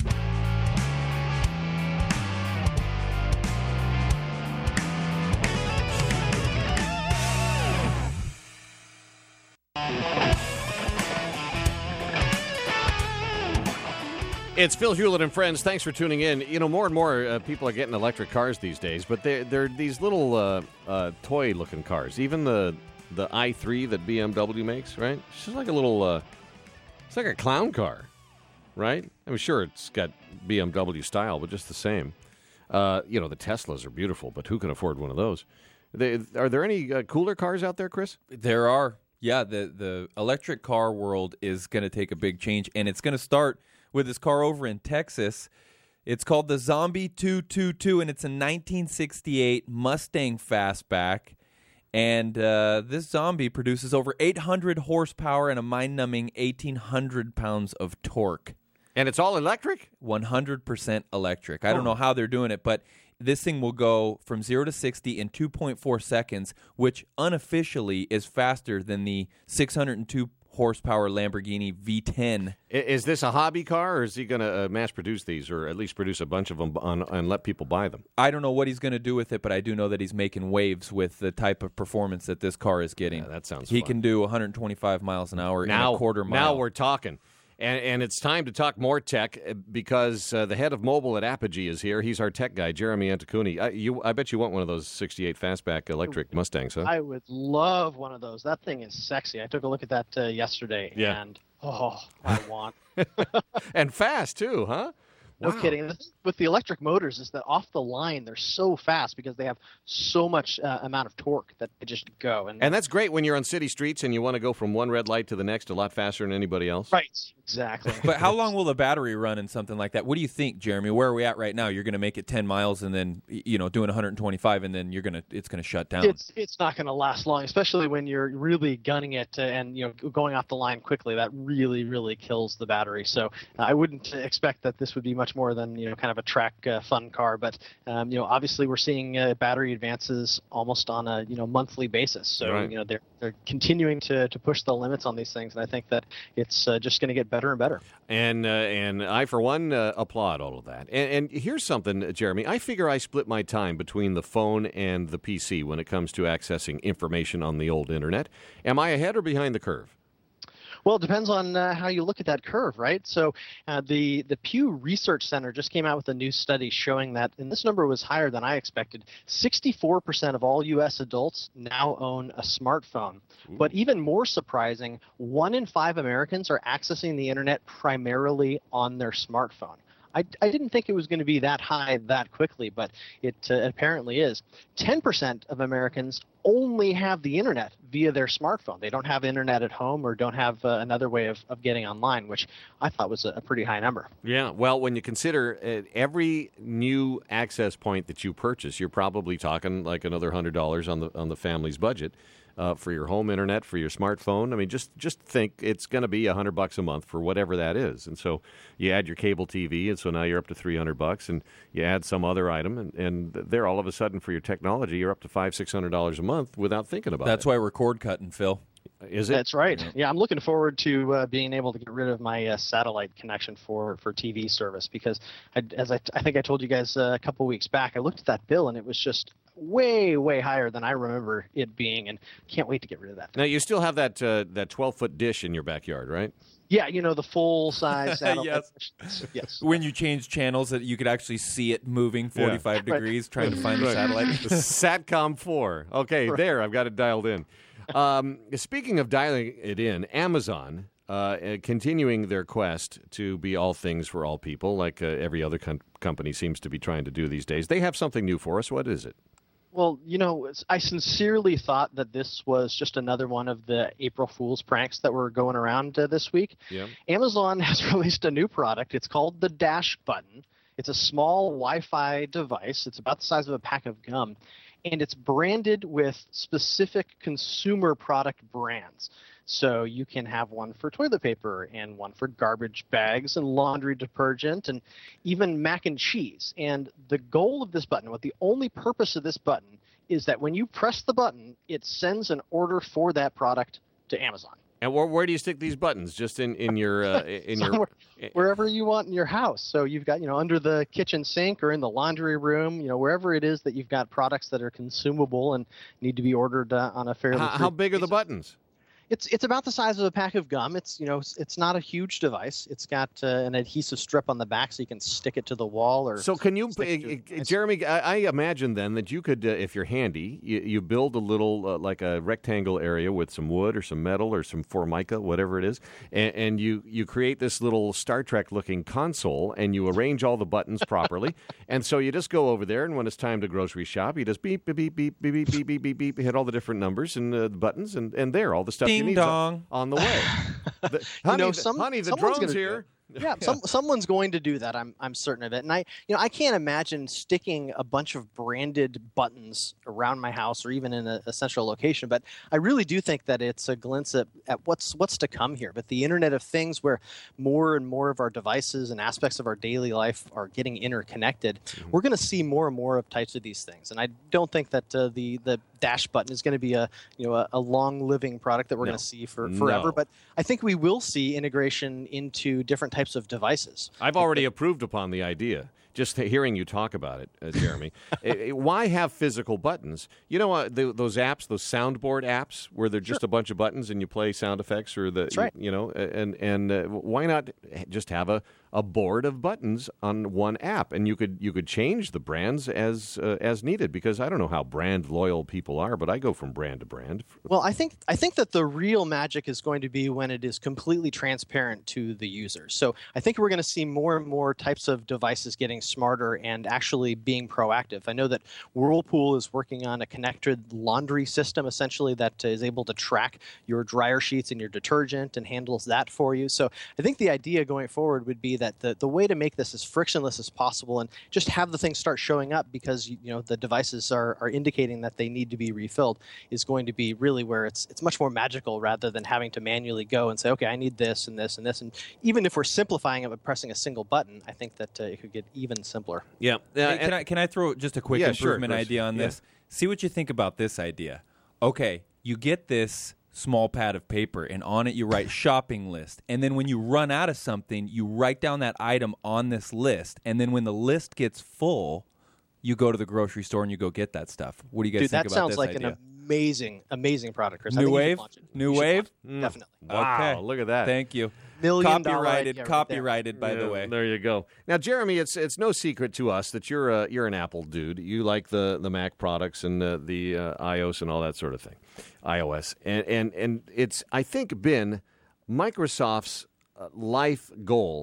It's Phil Hewlett and Friends. Thanks for tuning in. You know, more and more uh, people are getting electric cars these days, but they're, they're these little uh, uh, toy-looking cars. Even the the i three that B M W makes, right? It's just like a little, uh, it's like a clown car, right? I'm sure it's got B M W style, but just the same. Uh, you know, the Teslas are beautiful, but who can afford one of those? They, are there any uh, cooler cars out there, Chris? There are. Yeah, the, the electric car world is going to take a big change, and it's going to start with this car over in Texas. It's called the Zombie two twenty-two, and it's a nineteen sixty-eight Mustang Fastback. And uh, this Zombie produces over eight hundred horsepower and a mind-numbing eighteen hundred pounds of torque. And it's all electric? one hundred percent electric. I don't know how they're doing it, but this thing will go from zero to sixty in two point four seconds, which unofficially is faster than the six hundred two horsepower Lamborghini V ten. I- Is this a hobby car, or is he going to uh, mass produce these, or at least produce a bunch of them on, and let people buy them? I don't know what he's going to do with it, but I do know that he's making waves with the type of performance that this car is getting. Yeah, that sounds He fun. can do one hundred twenty-five miles an hour Now, in a quarter mile. now we're talking. And, and it's time to talk more tech uh, because uh, the head of mobile at Apogee is here. He's our tech guy, Jeremy Anticuni. I, you, I bet you want one of those sixty-eight Fastback electric Mustangs, huh? I would love one of those. That thing is sexy. I took a look at that uh, yesterday, Yeah. and oh, I want. And fast, too, huh? No Wow. kidding. The thing with the electric motors is that off the line they're so fast because they have so much uh, amount of torque that they just go. And, And that's great when you're on city streets and you want to go from one red light to the next a lot faster than anybody else. right, exactly. But how long will the battery run in something like that? What do you think, Jeremy? Where are we at right now? You're going to make it ten miles and then, you know, doing one hundred twenty-five and then you're going to it's going to shut down. It's it's not going to last long, especially when you're really gunning it uh, and you know going off the line quickly. That really really kills the battery. So uh, I wouldn't expect that this would be much more than you know kind of a track uh, fun car. But um, you know obviously we're seeing uh, battery advances almost on a you know monthly basis. So Right. you know they're they're continuing to to push the limits on these things, and I think that it's uh, just going to get better and better. And uh, and I, for one, uh, applaud all of that. And, and here's something, uh, Jeremy. I figure I split my time between the phone and the P C when it comes to accessing information on the old internet. Am I ahead or behind the curve? Well, it depends on uh, how you look at that curve, right? So uh, the, the Pew Research Center just came out with a new study showing that, and this number was higher than I expected, sixty-four percent of all U S adults now own a smartphone. Ooh. But even more surprising, one in five Americans are accessing the internet primarily on their smartphone. I, I didn't think it was going to be that high that quickly, but it uh, apparently is. ten percent of Americans only have the internet via their smartphone. They don't have internet at home or don't have uh, another way of, of getting online, which I thought was a, a pretty high number. Yeah, well, when you consider uh, every new access point that you purchase, you're probably talking like another one hundred dollars on the on the family's budget uh, for your home internet, for your smartphone. I mean, just just think it's going to be one hundred bucks a month for whatever that is. And so you add your cable T V, and so now you're up to three hundred bucks, and you add some other item, and, and there all of a sudden for your technology, you're up to five, six hundred dollars a month without thinking about That's it. why we're cord cutting, Phil. Is it? That's right. Yeah, I'm looking forward to uh, being able to get rid of my uh, satellite connection for, for T V service because, I, as I, I think I told you guys uh, a couple weeks back, I looked at that bill and it was just way, way higher than I remember it being, and can't wait to get rid of that. Now, you still have that uh, that twelve-foot dish in your backyard, right? Yeah, you know, the full-size satellite. Yes. Yes. When you change channels, that you could actually see it moving forty-five Yeah. degrees, trying to find the Right. satellite. The Satcom four. Okay, Right. there, I've got it dialed in. Um, speaking of dialing it in, Amazon uh, uh, continuing their quest to be all things for all people, like uh, every other com- company seems to be trying to do these days. They have something new for us. What is it? Well, you know, it's- I sincerely thought that this was just another one of the April Fool's pranks that were going around uh, this week. Yeah. Amazon has released a new product. It's called the Dash Button. It's a small Wi-Fi device. It's about the size of a pack of gum, and it's branded with specific consumer product brands. So you can have one for toilet paper and one for garbage bags and laundry detergent and even mac and cheese. And the goal of this button, what the only purpose of this button, is that when you press the button, it sends an order for that product to Amazon. And where, where do you stick these buttons? Just in, in your uh, in your Somewhere- wherever you want in your house. So you've got, you know, under the kitchen sink or in the laundry room, you know, wherever it is that you've got products that are consumable and need to be ordered uh, on a fairly how, how frequent big are the basis. buttons? It's it's about the size of a pack of gum. It's you know it's, it's not a huge device. It's got uh, an adhesive strip on the back so you can stick it to the wall or. So can you, stick it to- uh, Jeremy? I, I imagine then that you could, uh, if you're handy, you, you build a little uh, like a rectangle area with some wood or some metal or some formica, whatever it is, and, and you you create this little Star Trek looking console, and you arrange all the buttons properly, and so you just go over there, and when it's time to grocery shop, you just beep beep beep beep beep beep beep beep beep, beep hit all the different numbers and uh, the buttons, and and there all the stuff you Ding need dong. on, on the way. The, honey, know, the- some- honey, the someone's drone's gonna do here. Yeah, some, someone's going to do that. I'm I'm certain of it. And I, you know, I can't imagine sticking a bunch of branded buttons around my house or even in a, a central location. But I really do think that it's a glimpse at, at what's what's to come here. But the Internet of Things, where more and more of our devices and aspects of our daily life are getting interconnected, Mm-hmm. we're going to see more and more of types of these things. And I don't think that uh, the the Dash button is going to be a you know a, a long living product that we're No. going to see for forever. No. But I think we will see integration into different types of devices. I've already approved upon the idea. Just hearing you talk about it, uh, Jeremy. Eh, eh, why have physical buttons? You know, uh, the, those apps, those soundboard apps, where they're just a bunch of buttons and you play sound effects, or the, right. you know, and and uh, why not just have a, a board of buttons on one app, and you could you could change the brands as uh, as needed? Because I don't know how brand loyal people are, but I go from brand to brand. Well, I think I think that the real magic is going to be when it is completely transparent to the user. So I think we're going to see more and more types of devices getting smarter and actually being proactive. I know that Whirlpool is working on a connected laundry system, essentially, that is able to track your dryer sheets and your detergent and handles that for you. So I think the idea going forward would be that the, the way to make this as frictionless as possible and just have the things start showing up because you know the devices are, are indicating that they need to be refilled is going to be really where it's it's much more magical rather than having to manually go and say, okay, I need this and this and this. And even if we're simplifying it by pressing a single button, I think that uh, it could get even simpler. Yeah. Hey, can I can I throw just a quick Yeah, sure, improvement Chris. idea on Yeah. this? See what you think about this idea. Okay, you get this small pad of paper, and on it you write shopping list. And then when you run out of something, you write down that item on this list. And then when the list gets full, you go to the grocery store and you go get that stuff. What do you guys Dude, think that about sounds this like idea? an amazing, amazing product, Chris. I New think you should wave? launch it. New You should wave? launch it. Definitely. Wow, Okay. look at that. Thank you. Million dollar Copyrighted, idea right there. copyrighted, by the Yeah, way. There you go. Now, Jeremy, it's it's no secret to us that you're a, you're an Apple dude. You like the, the Mac products and the, the uh, iOS and all that sort of thing, iOS, and and and it's I think been Microsoft's uh, life goal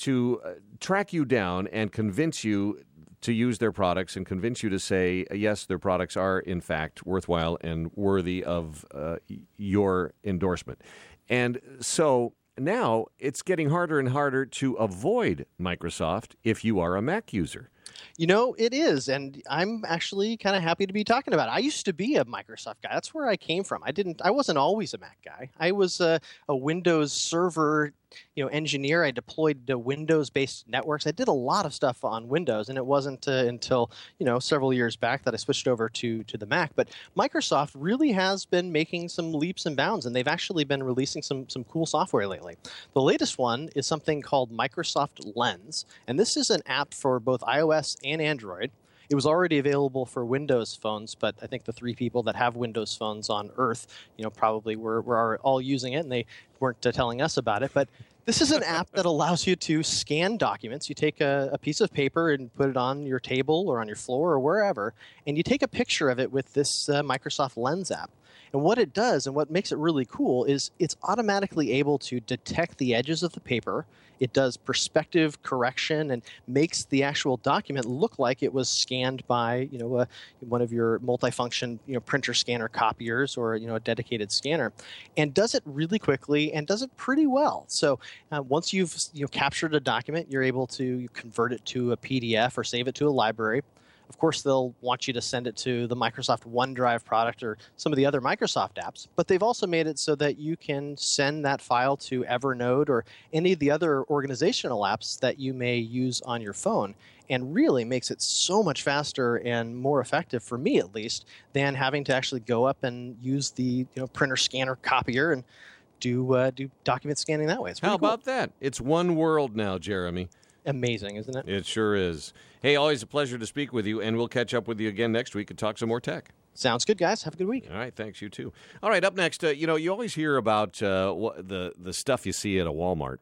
to uh, track you down and convince you to use their products and convince you to say, yes, their products are, in fact, worthwhile and worthy of uh, your endorsement. And so now it's getting harder and harder to avoid Microsoft if you are a Mac user. You know, it is, and I'm actually kind of happy to be talking about it. I used to be a Microsoft guy. That's where I came from. I didn't. I wasn't always a Mac guy. I was a, a Windows Server, you know, engineer. I deployed the Windows-based networks. I did a lot of stuff on Windows, and it wasn't uh, until you know several years back that I switched over to to the Mac. But Microsoft really has been making some leaps and bounds, and they've actually been releasing some some cool software lately. The latest one is something called Microsoft Lens, and this is an app for both iOS and Android. It was already available for Windows phones, but I think the three people that have Windows phones on Earth, you know, probably were, were all using it, and they weren't uh, telling us about it. But this is an app that allows you to scan documents. You take a, a piece of paper and put it on your table or on your floor or wherever, and you take a picture of it with this uh, Microsoft Lens app. And what it does and what makes it really cool is it's automatically able to detect the edges of the paper. It does perspective correction and makes the actual document look like it was scanned by, you know, a, one of your multifunction, you know, printer scanner copiers or, you know, a dedicated scanner, and does it really quickly and does it pretty well. So uh, once you've you know captured a document, you're able to convert it to a P D F or save it to a library. Of course, they'll want you to send it to the Microsoft OneDrive product or some of the other Microsoft apps, but they've also made it so that you can send that file to Evernote or any of the other organizational apps that you may use on your phone, and really makes it so much faster and more effective, for me at least, than having to actually go up and use the you know printer scanner copier and do uh, do document scanning that way. It's How cool. about that? It's one world now, Jeremy. Amazing, isn't it? It sure is. Hey, always a pleasure to speak with you, and we'll catch up with you again next week and talk some more tech. Sounds good, guys. Have a good week. All right, thanks. You too. All right, up next, uh, you know, you always hear about uh, what, the, the stuff you see at a Walmart,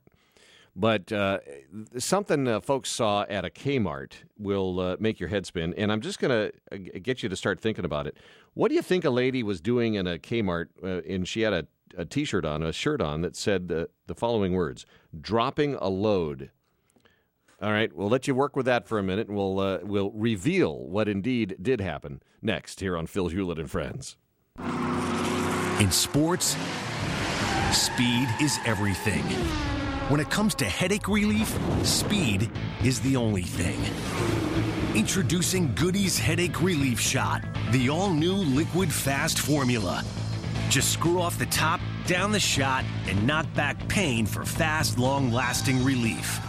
but uh, something uh, folks saw at a Kmart will uh, make your head spin, and I'm just going to uh, get you to start thinking about it. What do you think a lady was doing in a Kmart, uh, and she had a, a T-shirt on, a shirt on that said uh, the following words, dropping a load? All right, we'll let you work with that for a minute, and we'll uh, we'll reveal what indeed did happen next here on Phil Hewlett and Friends. In sports, speed is everything. When it comes to headache relief, speed is the only thing. Introducing Goody's Headache Relief Shot, the all-new liquid fast formula. Just screw off the top, down the shot, and knock back pain for fast, long-lasting relief.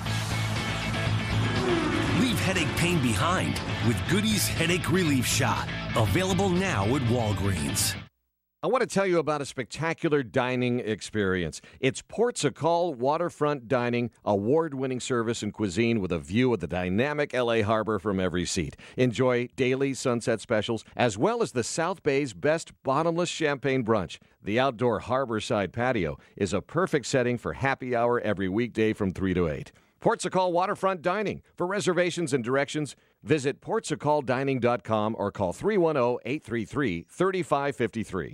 Leave headache pain behind with Goody's Headache Relief Shot. Available now at Walgreens. I want to tell you about a spectacular dining experience. It's Portugal Waterfront Dining, award-winning service and cuisine with a view of the dynamic L A harbor from every seat. Enjoy daily sunset specials, as well as the South Bay's best bottomless champagne brunch. The outdoor harborside patio is a perfect setting for happy hour every weekday from three to eight. Portugal Waterfront Dining. For reservations and directions, visit portugal dining dot com or call three one zero, eight three three, three five five three.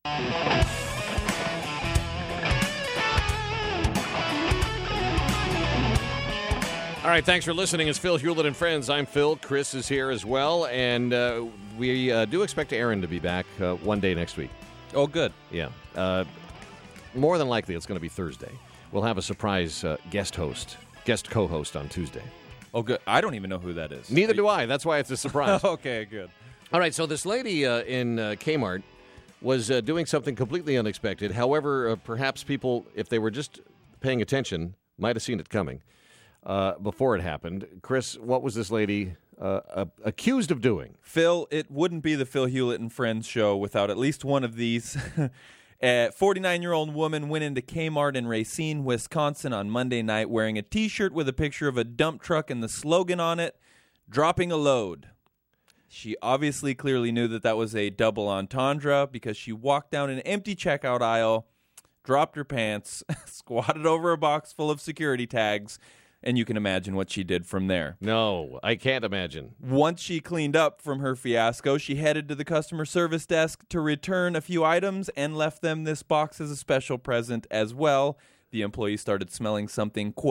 All right, thanks for listening. It's Phil Hewlett and Friends. I'm Phil. Chris is here as well, and uh, we uh, do expect Aaron to be back uh, one day next week. Oh, good. Yeah. Uh, more than likely, it's going to be Thursday. We'll have a surprise uh, guest host. Guest co-host on Tuesday. Oh, good. I don't even know who that is. Neither do I. That's why it's a surprise. Okay, good. All right, so this lady uh, in uh, Kmart was uh, doing something completely unexpected. However, uh, perhaps people, if they were just paying attention, might have seen it coming uh, before it happened. Chris, what was this lady uh, uh, accused of doing? Phil, it wouldn't be the Phil Hewlett and Friends show without at least one of these. A forty-nine-year-old woman went into Kmart in Racine, Wisconsin on Monday night wearing a T-shirt with a picture of a dump truck and the slogan on it, dropping a load. She obviously clearly knew that that was a double entendre because she walked down an empty checkout aisle, dropped her pants, squatted over a box full of security tags, and you can imagine what she did from there. No, I can't imagine. Once she cleaned up from her fiasco, she headed to the customer service desk to return a few items and left them this box as a special present as well. The employee started smelling something, quote,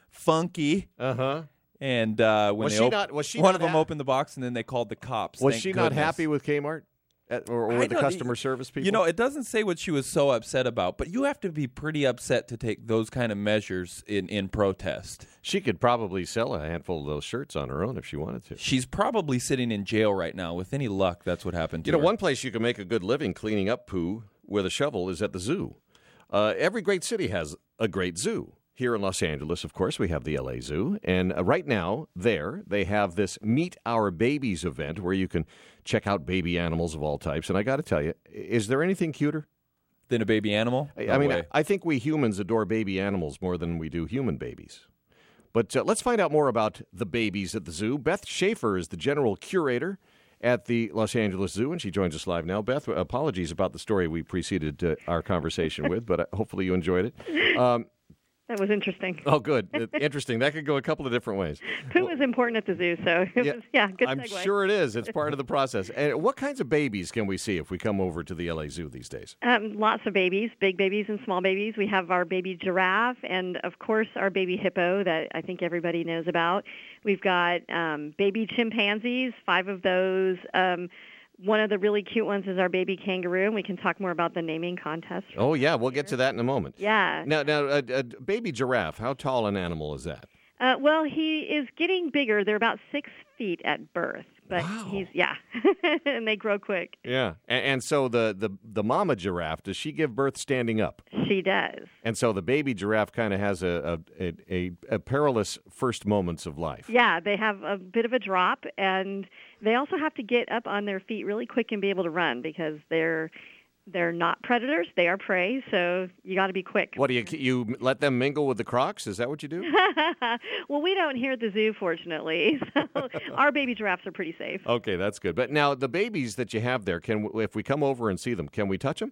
funky. Uh-huh. And uh, when Was they she op- not- was she one not of them ha- opened the box, and then they called the cops. Was Thank she not goodness. happy with Kmart? At, or or I with the don't- customer service people? You know, it doesn't say what she was so upset about, but you have to be pretty upset to take those kind of measures in, in protest. She could probably sell a handful of those shirts on her own if she wanted to. She's probably sitting in jail right now. With any luck, that's what happened to You know, her. one place you can make a good living cleaning up poo with a shovel is at the zoo. Uh, every great city has a great zoo. Here in Los Angeles, of course, we have the L A Zoo. And uh, right now, there, they have this Meet Our Babies event where you can check out baby animals of all types. And I got to tell you, is there anything cuter? Than a baby animal? I, No I mean, way. I, I think we humans adore baby animals more than we do human babies. But uh, let's find out more about the babies at the zoo. Beth Schaefer is the general curator at the Los Angeles Zoo, and she joins us live now. Beth, apologies about the story we preceded uh, our conversation with, but uh, hopefully you enjoyed it. Um, That was interesting. oh, good. Uh, Interesting. That could go a couple of different ways. Poo is important at the zoo, so it Yeah, was, yeah, good I'm segue. sure it is. It's part of the process. And what kinds of babies can we see if we come over to the L A Zoo these days? Um, lots of babies, big babies and small babies. We have our baby giraffe and, of course, our baby hippo that I think everybody knows about. We've got um, baby chimpanzees, five of those. Um, one of the really cute ones is our baby kangaroo, and we can talk more about the naming contest. Oh, yeah. We'll get to that in a moment. Yeah. Now, now, a, a baby giraffe, how tall an animal is that? Uh, well, he is getting bigger. They're about six feet at birth, but Wow. he's, yeah, and they grow quick. Yeah. And, and so the, the, the mama giraffe, does she give birth standing up? She does. And so the baby giraffe kind of has a a, a a perilous first moments of life. Yeah, they have a bit of a drop, and they also have to get up on their feet really quick and be able to run because they're they're not predators; they are prey. So you got to be quick. What do you you let them mingle with the crocs? Is that what you do? Well, we don't here at the zoo, fortunately. So our baby giraffes are pretty safe. Okay, that's good. But now the babies that you have there, can if we come over and see them, can we touch them?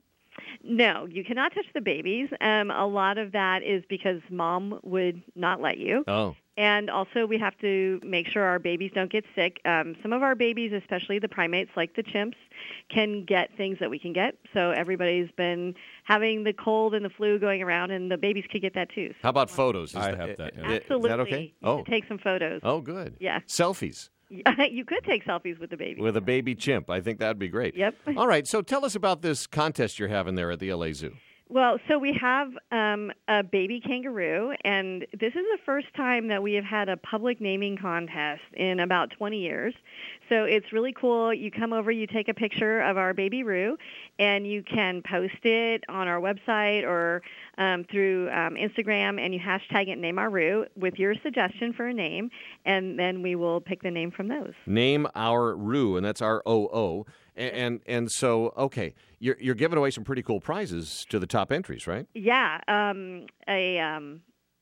No, you cannot touch the babies. Um, a lot of that is because mom would not let you. Oh. And also, we have to make sure our babies don't get sick. Um, some of our babies, especially the primates like the chimps, can get things that we can get. So everybody's been having the cold and the flu going around, and the babies could get that too. So How about photos? Is I that, have that, yeah. i- Is absolutely, that okay? you Oh. should take some photos. Oh, good. Yeah. Selfies You could take selfies with the baby. with a baby chimp. I think that'd be great. Yep. All right. So tell us about this contest you're having there at the L A Zoo. Well, so we have um, a baby kangaroo, and this is the first time that we have had a public naming contest in about twenty years. So it's really cool. You come over, you take a picture of our baby Roo, and you can post it on our website or um, through um, Instagram, and you hashtag it Name Our Roo with your suggestion for a name, and then we will pick the name from those. Name Our Roo, and that's R O O. And, and and so, okay, you're you're giving away some pretty cool prizes to the top entries, right? Yeah, um, a um,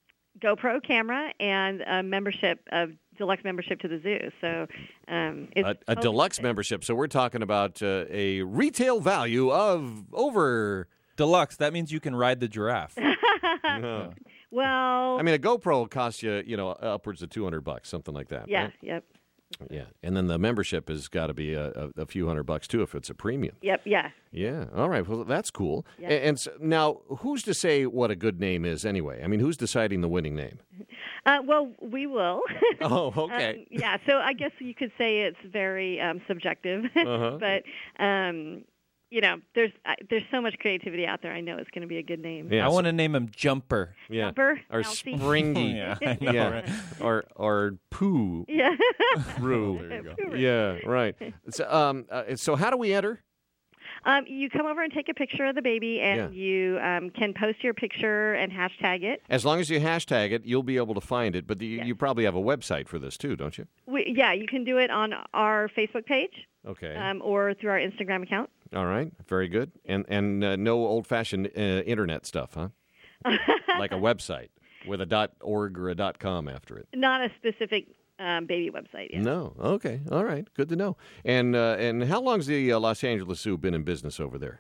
GoPro camera and a membership of deluxe membership to the zoo. So um, it's A, a totally deluxe worth it. membership. So we're talking about uh, a retail value of over. Deluxe, that means you can ride the giraffe. No. Well, I mean, a GoPro costs you, you know, upwards of two hundred bucks, something like that. yeah, right? yep, Yeah, and then the membership has got to be a, a, a few hundred bucks too if it's a premium. yep, yeah. Yeah. All right. Well, that's cool. Yeah. And, and so, now, who's to say what a good name is anyway? I mean, who's deciding the winning name? Uh, well, we will. Oh, okay. Um, yeah, so I guess you could say it's very um, subjective, Uh-huh. but um, you know, there's uh, there's so much creativity out there. I know it's going to be a good name. Yeah, I so- want to name him Jumper. Yeah. Jumper, Or Bouncy. springy. Yeah, I know, Yeah. right? Or or poo. Yeah. Roo. There you go. Yeah, right. So, um, uh, so how do we enter? Um, you come over and take a picture of the baby, and you um, can post your picture and hashtag it. As long as you hashtag it, you'll be able to find it. But the, Yes. you probably have a website for this too, don't you? We, yeah, you can do it on our Facebook page Okay. um, or through our Instagram account. All right. Very good. And and uh, no old-fashioned uh, internet stuff, huh? Like a website with a dot .org or a dot .com after it. Not a specific um, baby website. Yeah. No. Okay. All right. Good to know. And uh, and how long's the uh, Los Angeles Zoo been in business over there?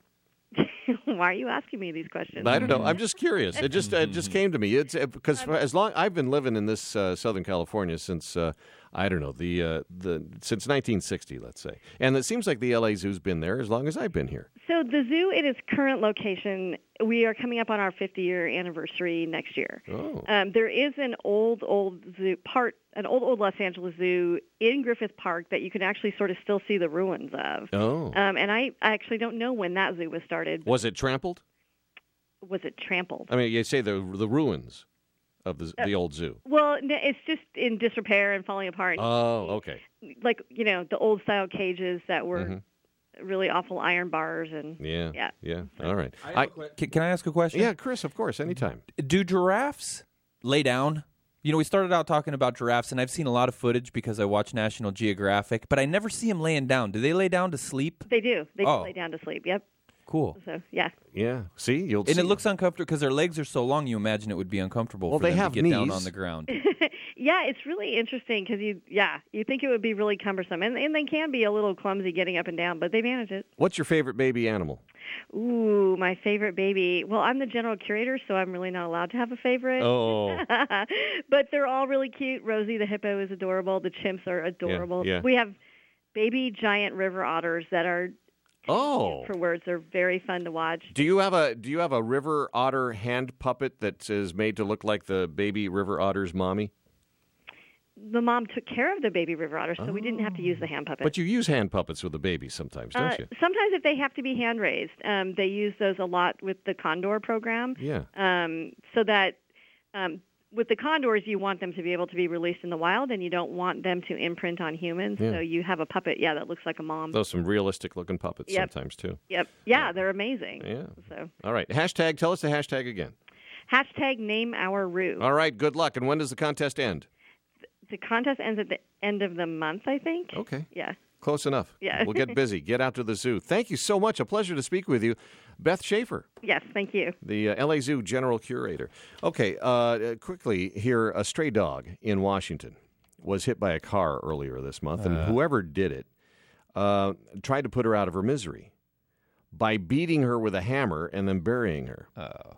Why are you asking me these questions? I don't know. I'm just curious. It just uh, it just came to me. It's uh, because for as long I've been living in this uh, Southern California since uh, I don't know, the uh, the since nineteen sixty, let's say. And it seems like the L A Zoo's been there as long as I've been here. So the zoo at its current location, we are coming up on our fifty-year anniversary next year. Oh. Um, there is an old, old zoo part, an old, old Los Angeles Zoo in Griffith Park that you can actually sort of still see the ruins of. Oh. Um, and I, I actually don't know when that zoo was started. Was it trampled? Was it trampled? I mean, you say the the ruins of the the old zoo. Well, n- it's just in disrepair and falling apart. Oh, okay. Like, you know, the old style cages that were Mm-hmm. really awful iron bars and Yeah. yeah. Yeah. All right. I, can, can I ask a question? yeah, Chris, of course, anytime. Do giraffes lay down? You know, we started out talking about giraffes, and I've seen a lot of footage because I watch National Geographic, but I never see them laying down. Do they lay down to sleep? They do. They Oh. do lay down to sleep. Yep. Cool. So, yeah. Yeah. See, you'll And see. it looks uncomfortable because their legs are so long. You imagine it would be uncomfortable Well, for they them have to get down knees. on the ground. Yeah, it's really interesting because you, yeah, you think it would be really cumbersome, and, and they can be a little clumsy getting up and down, but they manage it. What's your favorite baby animal? Ooh, my favorite baby. Well, I'm the general curator, so I'm really not allowed to have a favorite. Oh. But they're all really cute. Rosie the hippo is adorable. The chimps are adorable. yeah. We have baby giant river otters that are Oh. for words. They're very fun to watch. Do you have a Do you have a river otter hand puppet that is made to look like the baby river otter's mommy? The mom took care of the baby river otter, so we didn't have to use the hand puppet. But you use hand puppets with the babies sometimes, don't Uh, you? sometimes if they have to be hand raised, um, they use those a lot with the Condor program. Yeah. Um, so that um, with the condors, you want them to be able to be released in the wild, and you don't want them to imprint on humans. Yeah. So you have a puppet, yeah, that looks like a mom. Those some realistic looking puppets Yep. sometimes too. Yep. Yeah, they're amazing. Yeah. So All right. Hashtag. Tell us the hashtag again. hashtag name our roo. All right. Good luck. And when does the contest end? The contest ends at the end of the month, I think. Okay. Yeah. Close enough. Yeah. We'll get busy. Get out to the zoo. Thank you so much. A pleasure to speak with you. Beth Schaefer, Yes, thank you. the uh, L A Zoo General Curator. Okay, uh, quickly here, a stray dog in Washington was hit by a car earlier this month, and whoever did it uh, tried to put her out of her misery by beating her with a hammer and then burying her. Oh.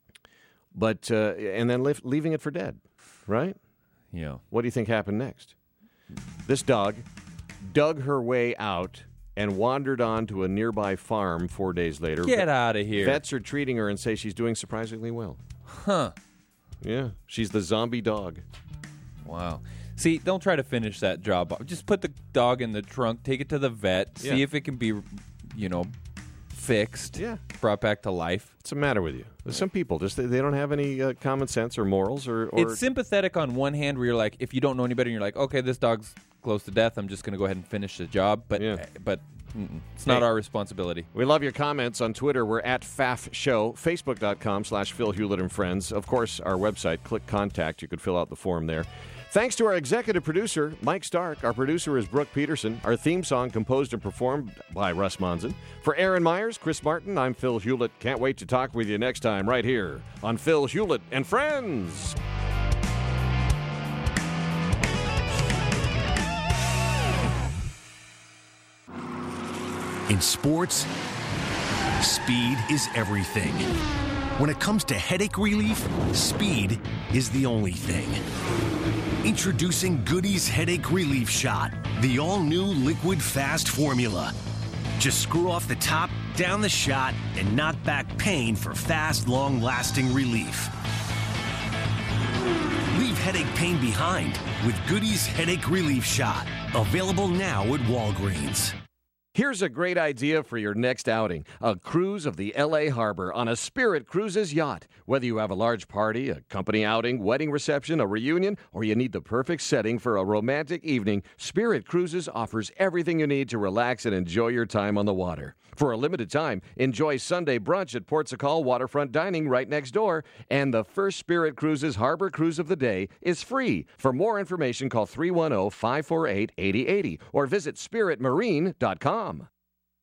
But uh, and then lif- leaving it for dead, right? Yeah. What do you think happened next? This dog dug her way out and wandered on to a nearby farm four days later. Get out of here. Vets are treating her and say she's doing surprisingly well. Huh. Yeah, she's the zombie dog. Wow. See, don't try to finish that job. Just put the dog in the trunk, take it to the vet, see Yeah. if it can be, you know, fixed, Yeah. brought back to life. What's the matter with you? There's some people just they, they don't have any uh, common sense or morals or, or It's sympathetic on one hand where you're like, if you don't know any better, and you're like, okay, this dog's close to death, I'm just going to go ahead and finish the job. But Yeah. but mm-mm, it's not Hey. our responsibility. We love your comments on Twitter. We're at F A F Show, Facebook.com slash Phil Hewlett and Friends. Of course, our website, click Contact. You could fill out the form there. Thanks to our executive producer, Mike Stark. Our producer is Brooke Peterson. Our theme song composed and performed by Russ Monson. For Aaron Myers, Chris Martin, I'm Phil Hewlett. Can't wait to talk with you next time right here on Phil Hewlett and Friends. In sports, speed is everything. When it comes to headache relief, speed is the only thing. Introducing Goody's Headache Relief Shot, the all-new liquid fast formula. Just screw off the top, down the shot, and knock back pain for fast, long-lasting relief. Leave headache pain behind with Goody's Headache Relief Shot. Available now at Walgreens. Here's a great idea for your next outing. A cruise of the L A Harbor on a Spirit Cruises yacht. Whether you have a large party, a company outing, wedding reception, a reunion, or you need the perfect setting for a romantic evening, Spirit Cruises offers everything you need to relax and enjoy your time on the water. For a limited time, enjoy Sunday brunch at Port Sacal Waterfront Dining right next door, and the first Spirit Cruises Harbor Cruise of the day is free. For more information, call three one zero, five four eight, eight zero eight zero or visit spirit marine dot com.